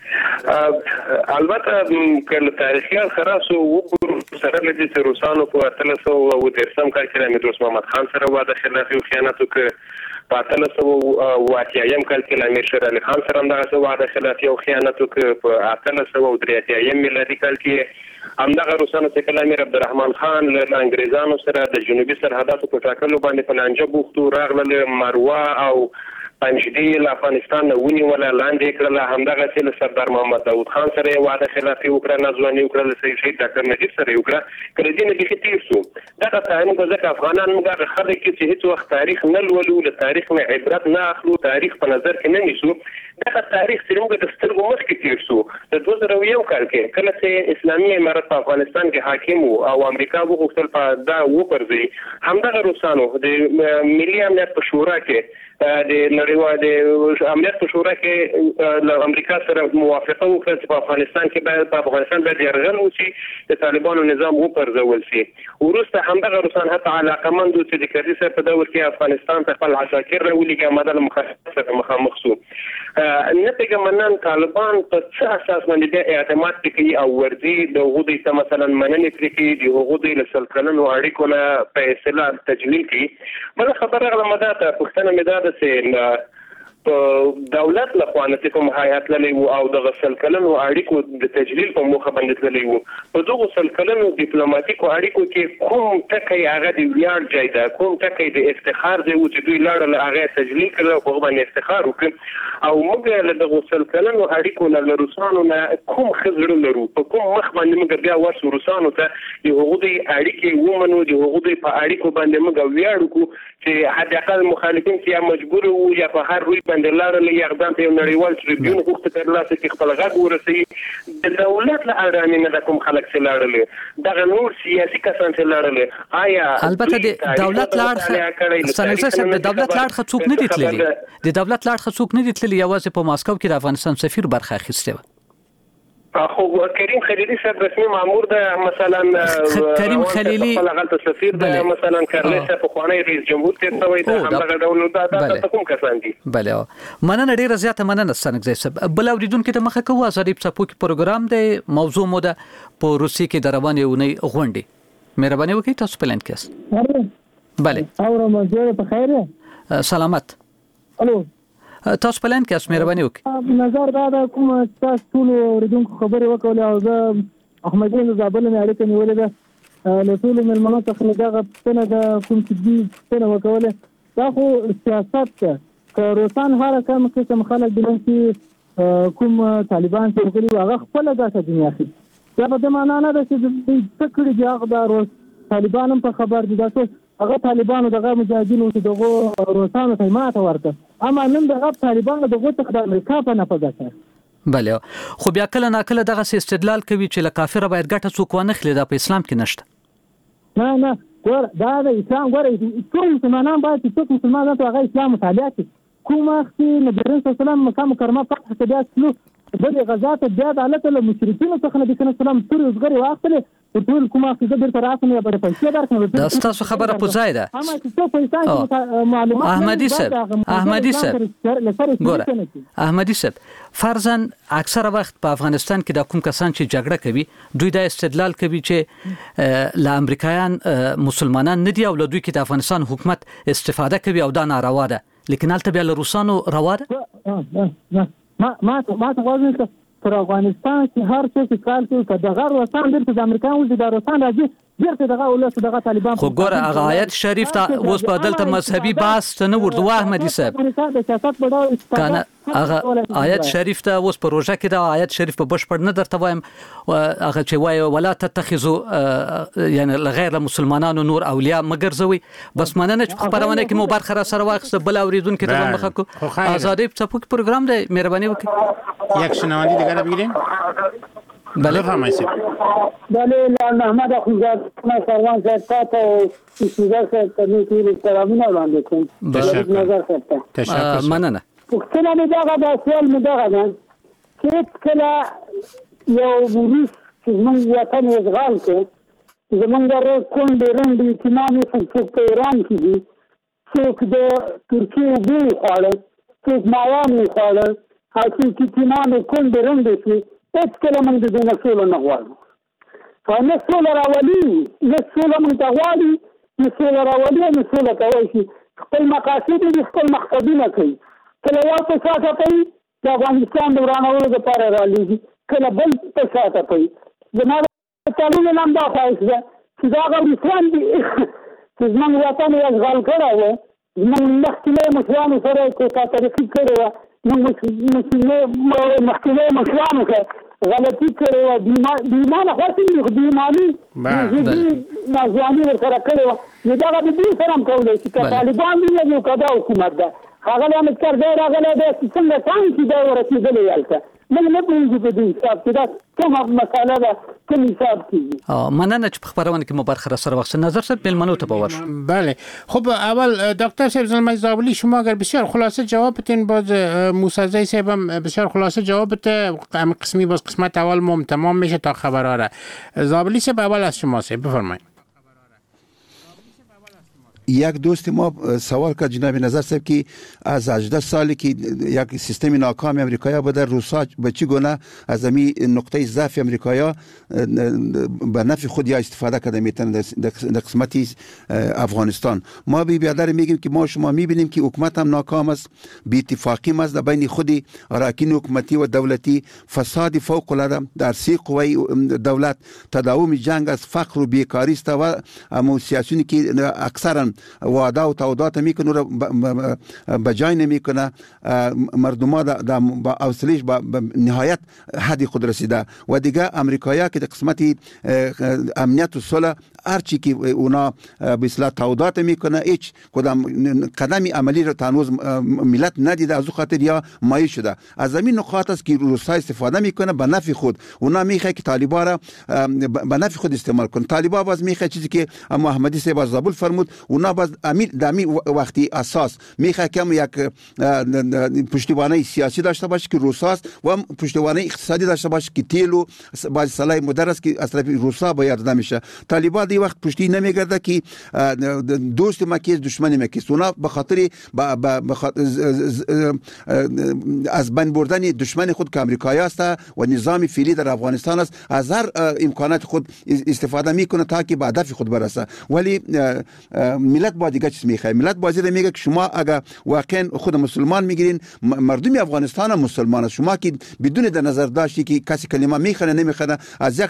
البته کله تاریخي خلاصو وګورو سره لدی چې روسانو په اتلس او درسم کال کې امیر دوست محمد خان سره واده خلافي او خیانت وکړ. په اتلس او واقعیم کال کې امیر شیر علي خان سره هم دغه واده خلافي او خیانت وکړ. په اتلس او درېاتیم میلادي کال کې همدغه روسانو چې کله امیر عبدالرحمن خان له انګریزانو سره د جنوبي سرحداتو په ټاکلو باندې په لانجه بوختو راغله. مروه او پنځدي له افغانستان نه ونیوله، لاندې کړله. همدغه چې له سردار محمد داود خان سره یې واده خلافي وکړه، نازواني وکړه، له سید شهید ډاکټر نجیب سره یې وکړه. که له دې نه بیخي تېر شو. دغه تاریخ به ځکه افغانان موږ هغه خلک چې هېڅ وخت تاریخ نه لولو، له تاریخ نه عبرت نه اخلو، تاریخ په نظر کې نه نیسو. دغه تاریخ چې موږ د سترګو مخکې تېر شو د دوه زره یو کال کې کله چې اسلامي امارت په افغانستان کې حاکم و او امریکا وغوښتل په دا وپرځي، همدغه روسانو د ملي امنیت په شورا کې د نړیوال د امنیت په شورا کې له امریکا سره موافقه وکړه چې په افغانستان کې باید په افغانستان باید یرغل وشي، د طالبانو نظام وپرځول شي. وروسته همدغه روسان حتی علاقمند و چې د کرزي صاحب په دور کې افغانستان ته خپل عساکر راولېږي، اماده له مخالفت سره مخامخ شو. نه پېږم نن طالبان په څه اساس باندې بیا اعتماد پرې کوي او ورځي د هغوی ته مثلا مننې پرې کوي، د هغوی له سل کلنو اړیکو نه په اصطلاح تجلیل کوي. بله خبره راغله ما دا ته پوښتنه مې دا ده چې دولت له خوا نه کوم هیات تللی و او دغه سل کلنو اړیکو د تجلیل په موخه باندې تللی و. په دغو سل کلنو ډیپلوماټیکو اړیکو کې کوم ټکی هغه د ویاړ ځای ده، کوم ټکی د افتخار ځای و چې دوی لاړل هغه تجلیل کړل او په هغه باندې افتخار وکړ. او موږ له دغو سل کلنو اړیکو نه له روسانو نه کوم ښه زړه لرو، په کوم مخ باندې موږ بیا ورسو روسانو ته د هغوی اړیکې ومنو، د هغوی په اړیکو باندې موږ ویاړ وکړو چې حد اقل مخالفین چې یا مجبور وو یا په هر روی باندې لاړل یا اقدام ته یو نړیوال ټریبیون غوښتل ترلاسه کړي خپل غږ ورسوي. د دولت له اړانې نه د کوم خلک چې لاړل، دغه نور سیاسي کسان چې لاړل، آیا البته د دولت لاړ څنګه د دولت لاړ خڅوک نه دي تللي، د دولت لاړ خڅوک نه دي تللي، یوازې په ماسکو کې د افغانستان سفیر برخه اخیسته و. خو کریم خلیلی صاحب رسمي مامور ده، مثلا کریم خلیلی غلط سفیر ده، مثلا کارلی صاحب خوانی رئیس جمهور تیر شوی ده، همدغه ډول دا د کوم کسان دي. بله، مننه ډیره زیاته مننه ستانګزی صاحب. بل اوریدونکو ته مخه کوو. ازادي سپوک پروګرام دی، موضوع مو ده په روسیې کې د روانې اونۍ غونډې. مهرباني وکړئ تاسو پلان کېست. بله اورم زه په خیر سلامت. الو تاسو پلان کې اس مهرباني وکړئ. نظر دا د کوم تاسو ټول اوریدونکو خبرې وکولې او زه احمدي له زابل نه اړیکه نیولې ده له ټول ملمنو څخه دغه څنګه د کوم چې دي څنګه وکوله دا خو سیاست ته که روسان هر کوم قسم خلک دي چې کوم طالبان چې وګړي هغه خپل داسې دنیا کې دا په دې معنی نه ده چې د تکړه دی هغه د روس طالبانم په خبر دي دا څه هغه طالبانو دغه مجاهدینو چې دغه روسانو ته ماته ورته اما نن دغه طالبانو دغه څخه د امریکا په نه پګه بله خو بیا کله ناکله دغه استدلال کوي چې له کافر باید ګټه څوک ونه خلي دا په اسلام کې نشته نه نه ګور دا د اسلام ګور ټول مسلمانان باید چې څوک مسلمانان ته هغه اسلام مطالعه کوي کوم وخت نبی رسول الله سلام مکه مکرمه فتح ته بیا سلو د غزا ته بیا د الله تعالی مشرکین څخه نبی سلام تر وزګری واخلې ټول کوم وخت د بیرته راځنه یا بر پیسې درکنه دا تاسو خبره په ځای ده احمدي صاحب احمدي صاحب ګور احمدي صاحب فرضاً اکثره وخت په افغانستان کې د کوم کسان چې جګړه کوي دوی دا استدلال کوي چې ل امریکایان مسلمانان نه دي او له دوی کې د افغانستان حکومت استفاده کوي او دا ناروا ده لیکن هلته بیا له روسانو روا ده ما ما ما تاسو پر افغانستان چې هر څه کال کوي که دغه روسان درته د امریکا ول د روسان راځي بیرته دغه ولس دغه طالبان خو ګوره هغه آیت شریف ته اوس په دلته مذهبي بحث ته نه ورته احمدي صاحب کنه هغه آیت شریف ته اوس په روژه کې دا آیت شریف په بشپړ نه درته وایم هغه چې وایي ولا تتخذوا یعنی غیر مسلمانانو نور اولیاء مګرځوي بس مننه چې خبرونه کې مو برخه را سره واخصه بل اوریدونکو ته مخه کو آزادی په پروګرام دی مهرباني وکړئ یک شنوندی دیگر بگیریم بله فرمایید بله محمد اخوزاد ما سروان صاحب تا استفاده صاحب تنویر سلامونه وړاندې کوم تشکر مننه پښتنه مې دا غواړم سوال مې دا غواړم چې کله یو ورس چې موږ وطن اشغال کړ زمونږ روز کوم ډیرن دي چې مانه څوک په ایران کې دي څوک د ترکیه دی خاله څوک ماوان خاله هڅه چې تیمانه کوم ډیرن دي چې هیڅ کله موږ د دې مسول نه غواړو فنه سول راولي نه سول موږ ته غواړي نه سول راولي نه سول کوي چې خپل مقاصد دي خپل مقصدونه کوي کله یو څه څه کوي د افغانستان د ورانولو لپاره رالیږي کله بل څه څه کوي زموږ تعلیم نام دا فایده چې دا غوښتل دي چې زموږ وطن یې اشغال کړو زموږ مخکې مشرانو سره کومه طریقې کړو موږ مخکې مشرانو سره غلطي کړو بیمانه خاصه دي بیمانی نازوانی سره کړو دا د دې سره هم کولای چې طالبان دې یو کدا حکومت ده هغه له متکر دی راغلی دی چې څنګه څنګه دا ورسېدلی هلته موږ نه پوهېږو په دې حساب کې دا کومه مسله ده کوم حساب کېږي مننه چې په خپرونه کې مو برخه راسره واخیسته نظر صاحب مېلمنو ته به ورشو بله خب اول دکتر صاحب زلمه زابلی شما اگر بسیار خلاصه جواب بدین باز موسزی صاحب هم بسیار خلاصه جواب بده هم قسمی باز قسمت اول مم تمام میشه تا خبراره زابلی صاحب اول از شما صاحب بفرمایید یک دوست ما سوال کرد جناب نظر صاحب که از هجده سالی که یک سیستم ناکام امریکایی بوده روسا به چی گونه از امی نقطه ضعف امریکایی به نفع خود یا استفاده کرده میتونه در قسمت افغانستان ما بی بیادر میگیم که ما شما میبینیم که حکومت هم ناکام است بی اتفاقی است در بین خود اراکین حکومتی و دولتی فساد فوق العاده در سی قوه دولت تداوم جنگ از فقر و بیکاری است و امو سیاسیونی که اکثرا وعده و تعهدات میکنه رو به جای نمیکنه مردم ها با حوصله‌اش به نهایت حدی خود رسیده و دیگه امریکایی‌ها که در قسمت امنیت و صلح هر چی که اونا به اصطلاح تعهدات میکنه هیچ کدام قدمی عملی رو تنوز ملت ندیده از خاطر یا مایه شده از همین نقاط است که روسا استفاده میکنه به نفع خود اونا میخواد که طالبان را به نفع خود استعمال کنه طالبان باز میخواد چیزی که محمدی صاحب از زابل فرمود اونا باز امیر دمی وقتی اساس میخواد که یک پشتیبانی سیاسی داشته باشه که روساست و پشتیبانی اقتصادی داشته باشه که تیل و باز سلاح مدرس که از طرف روسا باید نمیشه طالبان دی وقت پشتی نمیگرده که دوست مکیز دشمن مکیز اونا به خاطر از بین بردن دشمن خود که امریکایی است و نظام فعلی در افغانستان است از هر امکانات خود استفاده میکنه تا که به هدف خود برسه ولی ملت با دیگه چیز میخواد ملت بازی رو میگه که شما اگر واقعا خود مسلمان میگیرین مردم افغانستان هم مسلمان است شما که بدون در نظر داشتی که کسی کلمه میخونه نمیخونه از یک سر اونا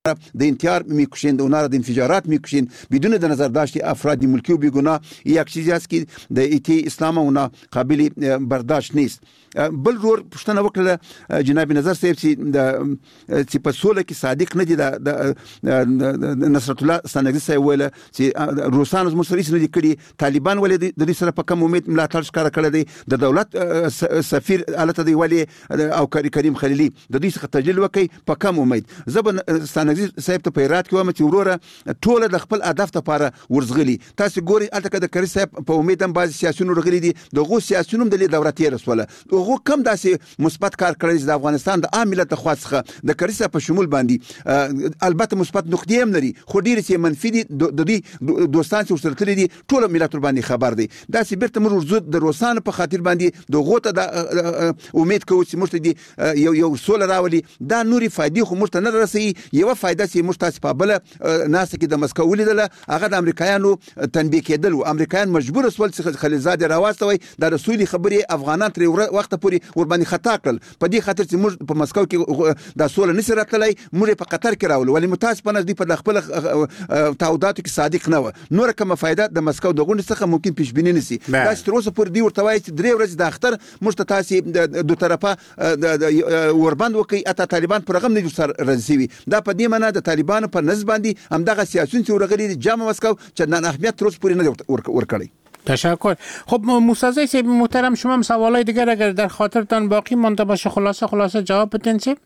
د انتحار میکشند، اونا را د انفجارات میکشند بدون د نظر داشت افراد ملکی و بیگناه. یک چیزی است که د ایتی اسلام اونا قابل برداشت نیست. بل رور پښتنه وکړه جناب نظر صاحب چې د چې په سوله کې صادق نه دي د نصرت الله ستانکزي صاحب ویل چې روسانو زموږ سره هیڅ نه دي کړي. طالبان ولې د دې سره په کم امید ملاتړ ښکاره کړی دی. د دولت سفیر حالت دی ولې او کریم خلیلي د دې څخه تجلیل وکړي په کم امید. زه به ستانکزي صاحب ته په هرات کې وایم چې وروره ټوله د خپل اهداف لپاره ورزغلي. تاسو ګورئ هلته که د کري صاحب په امید هم بعضې سیاسیون ورغلي دي، دغو سیاسیون هم د دې دوره تېره شوله. هغو کم داسې مثبت کار کړی چې د افغانستان د عام ملت خوا څخه د کري صاحب په شمول باندې البته مثبت نقطې هم لري، خو ډېرې چې منفي دي. د دې دوستان چې ورسره تللي دي ټول ملت ورباندې خبر دی. داسې بیرته موږ ورځو د روسانو په خاطر باندې دغو ته د امید کوو چې موږ ته دي یو یو سوله راولي. دا نورې فایدې خو موږ ته نه رسوي. یوه فایده چې موږ تاسې په بله ناسته کې د مسکو ولیدله هغه د امریکایانو تنبیه کېدل و. امریکایان مجبور شول چې خلیلزاد یې راواستوي. دا د سولې خبرې افغانان ترې وخته پورې ورباندې خطا کړل په دې خاطر چې موږ په مسکو کې دا سوله نشي راتللی. موږ یې په قطر کې راولو ولې متاسفانه دوی په خپل تعهداتو کې صادق نه وه. نوره کومه فایده د مسکو د غونډې څخه ممکن پیشبیني نشي. داسې تر اوسه پورې دوی ورته وایي چې درې ورځې د اختر موږ ته تاسې دو طرفه وربند وکړئ. حتی طالبان پر هغه هم نه دي ورسره راضي شوي. دا په دې معنا د طالبانو په نظم باندې همدغه سیاسیون چې ورغلي دي جامع مسکو چندان اهمیت تر اوسه پورې نه دی ورکړی. تشکر. خب موسازی صاحب محترم، شما هم سوالای دیگر اگر در خاطرتان باقی مانده باشه خلاصه خلاصه جواب بدین صاحب.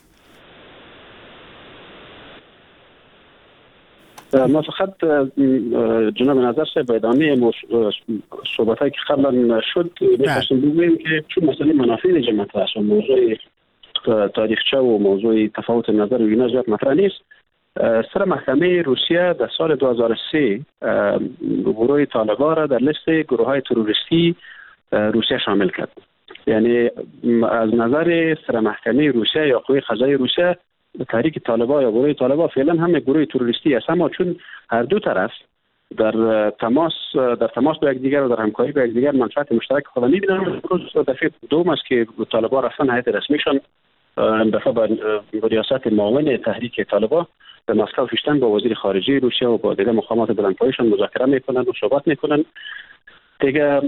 ما فقط جناب نظر صاحب به ادامه صحبتایی که قبلا شد می‌خواستم بگویم که چون مسئله منافع جمعیت است و موضوع تاریخچه و موضوع تفاوت نظر و اینا زیاد مطرح نیست. سر محکمه روسیه در سال دو هزار و سه گروه طالبان را در لیست گروه های تروریستی روسیه شامل کرد. یعنی از نظر سر محکمه روسیه یا قوه قضایی روسیه تحریک طالبان یا گروه طالبان فعلا هم گروه تروریستی است، اما چون هر دو طرف در تماس در تماس با یکدیگر و در همکاری با یکدیگر منفعت مشترک خود می‌بینند. دفعه دوم است که طالبان رفتن هیئت رسمیشان دفعه با ریاست معاون تحریک طالبان در مسکو شدن با وزیر خارجه روسیه و با دیگر مقامات بلندپایه‌شان مذاکره میکنند و صحبت میکنند. دیگه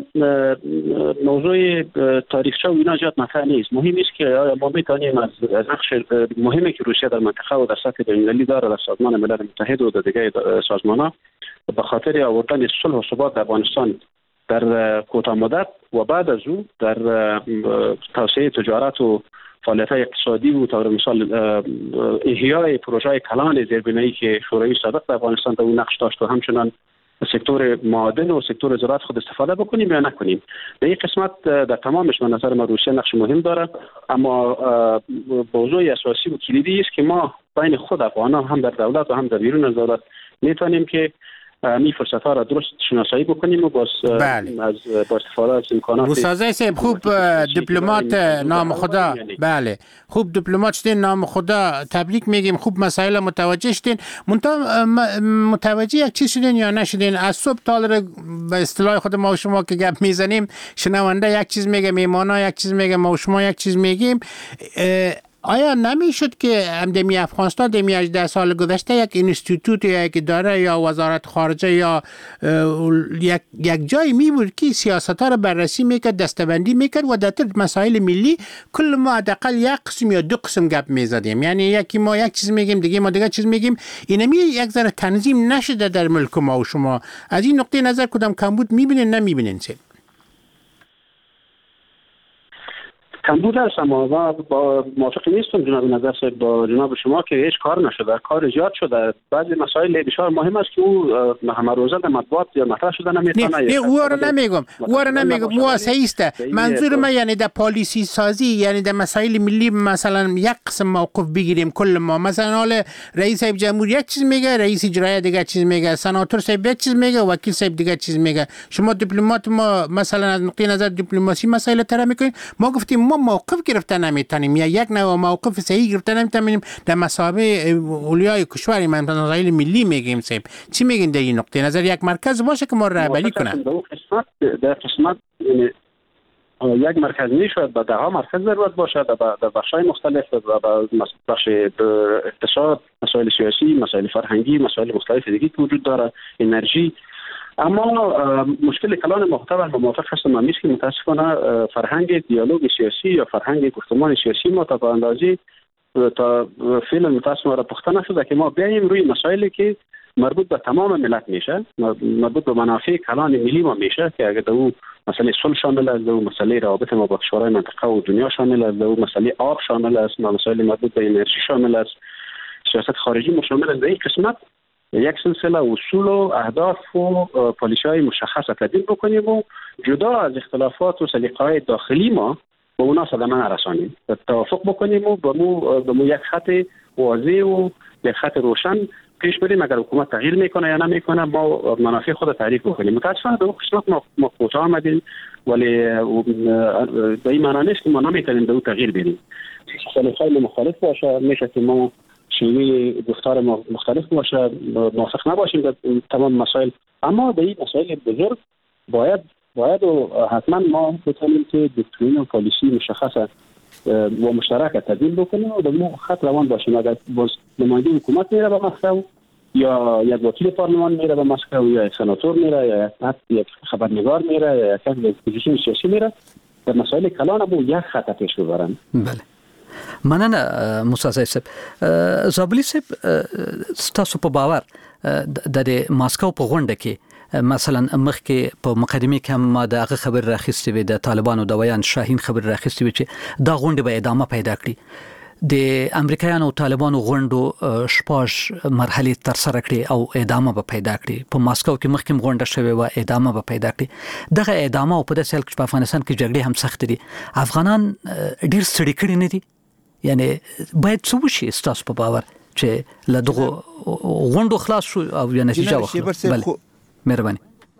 موضوع تاریخچه و اینا زیاد مطرح نیست. مهم است که آیا ما میتونیم از نقش مهمی که روسیه در منطقه و در سطح بین‌المللی داره در سازمان ملل متحد و در دیگر سازمان‌ها به خاطر آوردن صلح و ثبات در افغانستان در کوتاه مدت و بعد از او در توسعه تجارت و فعالیت‌های اقتصادی و طور مثال احیای پروژه‌های کلان زیربنایی که شوروی سابق در افغانستان در اون نقش داشت و همچنان سکتور معادن و سکتور زراعت خود استفاده بکنیم یا نکنیم. در این قسمت در تمامش من نظر من روسیه نقش مهم داره، اما موضوع اساسی و کلیدی است که ما بین خود افغانان هم در دولت و هم در بیرون از دولت میتونیم که می فرصت ها را درست شناسایی بکنیم و باز بله. از با استفاده از امکانات موسازی صاحب خوب دیپلمات نام خدا بله خوب دیپلمات شدین، نام خدا تبریک میگیم، خوب مسائل متوجه شدین. منتها متوجه یک چیز شدین یا نشدین؟ از صبح تا به اصطلاح خود ما و شما که گپ میزنیم شنونده یک چیز میگه، میمانا یک چیز میگه، ما و شما یک چیز میگیم. آیا نمیشد که دمی افغانستان دمی هجده سال گذشته یک اینستیتوت یا یک اداره یا وزارت خارجه یا یک یک جایی می بود که سیاست ها را بررسی میکرد، دستبندی میکرد و در مسائل ملی کل ما حداقل یک قسم یا دو قسم گپ میزدیم؟ یعنی یکی ما یک چیز میگیم دیگه ما دیگه چیز میگیم. اینمی یک ذره تنظیم نشده در ملک ما و شما. از این نقطه نظر کدام کمبود میبینین نمیبینین؟ کمبود هست، اما با موافق نیستم جناب نظر صاحب با جناب شما که هیچ کار نشده، کار زیاد شده. بعضی مسائل بسیار مهم است که او همه روزه در مطبوعات یا مطرح شده نمیتونه. نه او رو نمیگم، او رو نمیگم، او سیسته. منظور من یعنی در پالیسی سازی، یعنی در مسائل ملی مثلا یک قسم موقف بگیریم کل ما. مثلا حال رئیس صاحب جمهوری یک چیز میگه، رئیس اجرایی دیگه چیز میگه، سناتور صاحب یک چیز میگه، وکیل صاحب دیگه چیز میگه. شما دیپلمات ما مثلا از نقطه نظر دیپلماسی مسائل طرح میکنید، ما گفتیم ما موقف گرفته نمیتونیم یا یک نوع موقف صحیح گرفته نمیتونیم در مسابقه اولیای کشور من مسائل ملی میگیم. صاحب چی میگین در این نقطه نظر؟ یک مرکز باشه که ما رهبری کنه. در قسمت در قسمت یک مرکز میشد به ده ها مرکز ضرورت باشد در بخش‌های مختلف، بخش اقتصاد، مسائل سیاسی، مسائل فرهنگی، مسائل مختلف دیگه که وجود داره، انرژی. اما مشکل کلان محتوا و موافق هستم همیشه که متاسفانه فرهنگ دیالوگ سیاسی یا فرهنگ گفتمان سیاسی ما تا به اندازه تا فعلا متاسفانه را پخته نشده که ما بیاییم روی مسائلی که مربوط به تمام ملت میشه، مربوط به منافع کلان ملی ما میشه که اگر در او مسئله صلح شامل است، در او مسئله روابط ما با کشورهای منطقه و دنیا شامل است، در او مسئله آب شامل است، مسائل مربوط به انرژی شامل است، سیاست خارجی ما شامل است. در این قسمت یک سلسله اصول و اهداف و پالیسی‌های مشخص تدوین بکنیم و جدا از اختلافات و سلیقه‌های داخلی ما به اونا صدمه نرسانیم، توافق بکنیم و به مو به مو یک خط واضح و یک خط روشن پیش بریم. اگر حکومت تغییر میکنه یا نمیکنه ما منافع خود تعریف بکنیم. متاسفانه در اون قسمت ما ما کوتاه آمدیم، ولی به این معنی نیست که ما نمیتونیم در اون تغییر بدیم. سلیقه‌های مختلف باشه، میشه که ما شیوه گفتار مختلف باشه، موافق نباشیم در تمام مسائل، اما در این مسائل بزرگ باید باید و حتما ما بتونیم که دکترین و پالیسی مشخصه و مشترک تدوین بکنیم و در اون خط روان باشیم. اگر باز نماینده حکومت میره به مسکو یا یک وکیل پارلمان میره به مسکو یا یک سناتور میره یا یک خبرنگار میره یا یک اپوزیسیون سیاسی میره، در مسائل کلان ابو یک خط پیش ببرن. بله. مننه موسی صاحب. زابلی صاحب تاسو په باور د ماسکو په غونډه کې مثلا مخکې په مقدمه کې هم د هغه خبر راخستې وي د طالبانو د ویان شاهین خبر راخستې وي چې دا غونډه به ادامه پیدا کړي. د امریکایانو او طالبانو غونډو شپږ مرحله تر سره کړي او ادامه به پیدا کړي. په ماسکو کې مخکې غونډه شوې و، ادامه به پیدا کړي. دغه ادامه او په داسې حال کې په افغانستان کې جګړې هم سخت دي. افغانان ډیر ستړي کړي نه دي، یعنی باید څه وشي ستاسو په باور چې له دغه غونډو خلاص شو او یا نتیجه واخلو؟ بله مهرباني.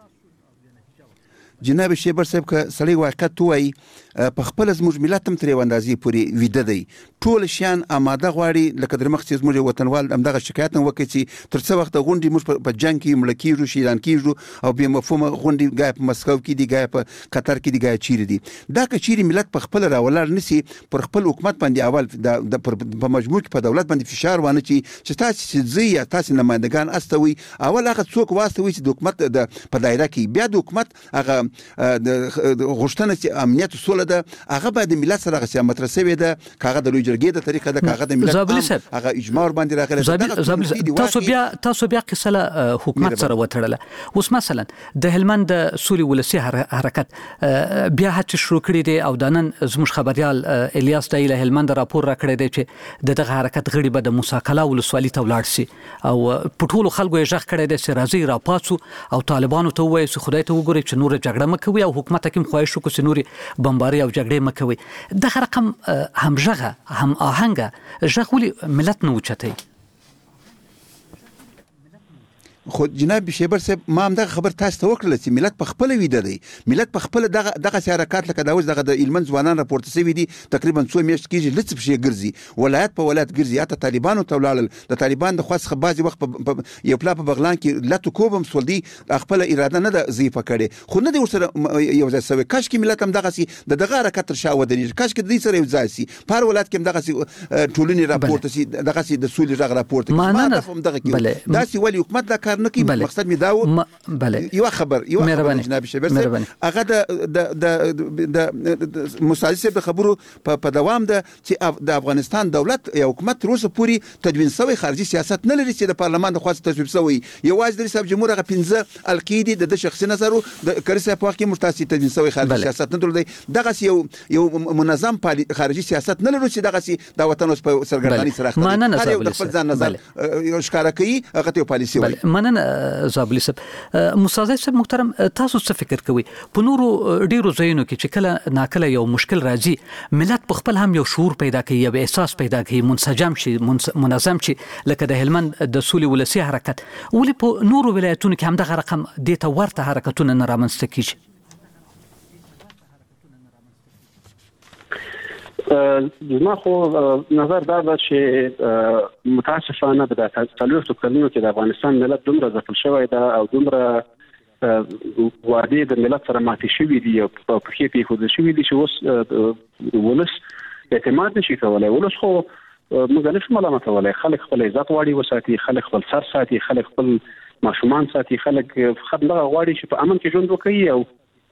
جناب شیبر صاحب که سړی واقعیت وایي په خپل زموږ ملت هم ترې اندازې پورې ویده دی، ټول شیان آماده غواړي. لکه در مخ چې زموږ وطنوال همدغه شکایت هم وکړي چې تر څه وخت غونډې موږ په جنګ کې مړه کېږو، شهیدان کېږو او بې مفهومه غونډې ګایه په مسکو کې دي، ګایه په قطر کې دي، ګایه چیرې دي. دا که چیرې ملت په خپل راولاړ نسي، پر خپل حکومت باندې اول په مجموع کې په دولت باندې فشار وانه چې تاسو چې ځئ یا تاسو نمایندګان استوي، اول هغه څوک واستوي چې د حکومت په دایره کې، بیا د حکومت هغه غوښتنه چې امنیت سوله ده هغه باید د ملت سره غوښتنه مترسوي ده، کاغه د لوی جرګې د طریقه ده، کاغه د ملت هغه اجماع باندې راغلی. تاسو بیا تاسو بیا قصه حکومت سره وتړله. اوس مثلا د هلمند د سولې ولسی حرکت بیا هڅه شروع کړې دي او د نن زموږ خبريال الیاس دایله هلمند راپور را کړی دی چې دغه حرکت غړي به د موسی کلا ولسوالۍ ته ولاړ شي او پټولو خلکو یې ژغ کړی دی چې راځي را پاتسو او طالبانو ته وایي چې خدای ته وګورئ چې نور جګړه مکوي او حکومت حکیم خواهش وکړي چې نوري بمباري او جګړې مکوي. دغه رقم هم ژغه هم آهنګه ژغ ولې ملت نه اوچتوي؟ خو جناب شیبر صاحب ما هم دغه خبر تاسو ته وکړل چې ملت په خپل ویده دی، ملت په خپل دغه دغه حرکت لکه دا اوس دغه د علمن ځوانان راپورته شوي دي تقریبا څو میاشتې کېږي لڅ په شي ګرځي، ولایت په ولایت ګرځي، حتی طالبانو ته ولاړل. د طالبان د خوا څخه بعضې وخت یو پلا په بغلان کې لتو کوب هم سول دي، خپل اراده نه ده ضعیفه کړې، خو نه دی ورسره یو ځای شوی. کاشکې ملت هم دغسې د دغه حرکت تر شا ودرېږي، کاشکې د دې سره یو ځای شي، په هر ولایت کې هم دغسې ټولنې راپورته شي، دغسې د سولې غږ راپورته کړي. ما هدف هم دغه کې داسې ولې حکومت دا کار نه کوي؟ مقصد داو م... بله یو خبر یو خبر جناب شیبر صاحب هغه د د د مصالحه د خبرو په دوام ده چې د افغانستان دولت یا حکومت روسه پوری تدوین سوی خارجي سیاست نه لري چې د پارلمان د خاص تصویب سوی. یوازې د رئیس جمهور هغه پنځه القیدی د شخصي نظر د کریسه په وخت کې مرتاسي تدوین سوی خارجي سیاست نه درلودي. دغه یو یو منظم خارجي سیاست نه لري چې دغه د وطن اوس په سرګردانی سره خپل یو د خپل ځان نظر یو ښکارا کوي هغه ته پالیسي وایي. مننه زابلی صاحب. مستعزز صاحب محترم تاسو څه فکر کوئ په نورو ډیرو ځایونو کې چې کله ناکله یو مشکل راځي ملت په خپل هم یو شعور پیدا کوي، یو احساس پیدا کوي، منسجم شي، منظم شي، لکه د هلمند د سولې ولسی حرکت، ولې په نورو ولایتونو کې هم دغه رقم دې ته ورته حرکتونه نه رامنځته کیږي؟ زما خو نظر دا ده چې متاسفانه د څلورو کلونو کې د افغانستان ملت دومره ځپل شوی ده او دومره وعده د ملت سره ماتې شوې دي او په کې پیښو شوې دي چې اوس ولس اعتماد نشي کولای. ولس خو موږ نه شو ملامتولای، خلک خپل عزت واړي وساتي، خلک خپل سر ساتي، خلک خپل ماشومان ساتي، خلک خدغه غواړي چې په امن کې ژوند وکړي او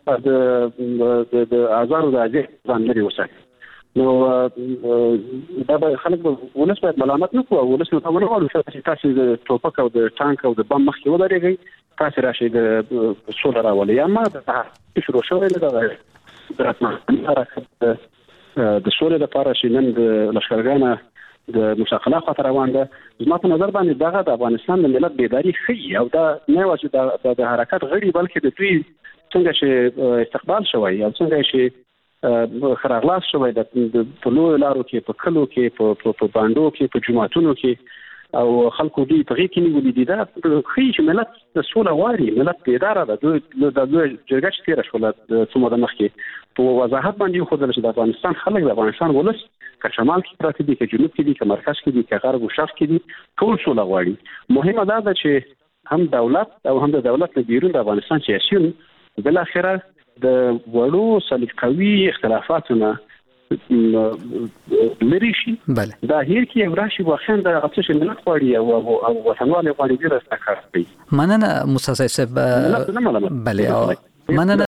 د د آزار د ازي ځان لري وساتي. نو دا به خلک ولس باید ملامت نه کوي، ولس نو ته ونه وایي چې تاسو د ټوپک او د ټانک او د بم مخ کې ودرېږئ، تاسو راشي د سوله راولي. یا ما د شروع شوی نه دا راتمه حرکت د سوله لپاره چې نن د لشکرګانه د مشاخله خطر روان ده. زما په نظر باندې دغه د افغانستان د ملت بیداری ښیي او دا نه و چې د حرکت غړي بلکې د دوی څنګه چې استقبال شوی او څنګه چې خراغلاس شوی د په لوی لارو کې، په کلو کې، په په باندو کې، په جماعتونو کې او خلکو دې په غي کې نیولې دي. دا ښیي چې ملت د سوله غواړي، ملت بیدار ده. دوی د دوی جرګه چې تیر شول د څومره د مخکې په وضاحت باندې خو د افغانستان خلک د افغانستان ولس که شمال کې پراته دي، که جنوب کې دي، که مرکز کې دي، که غرب او شرق کې دي، ټول سوله غواړي. مهمه دا ده چې هم دولت او هم د دولت له بیرون د افغانستان سیاسيون بل اخره د وړو سلیقوي اختلافاتونه لري شي. بله دا هیر کې یو راشي واخین د غوښتنې چې ملت غواړي او او وطنوال غواړي د استقرار. مننه موسی صاحب. بله مننه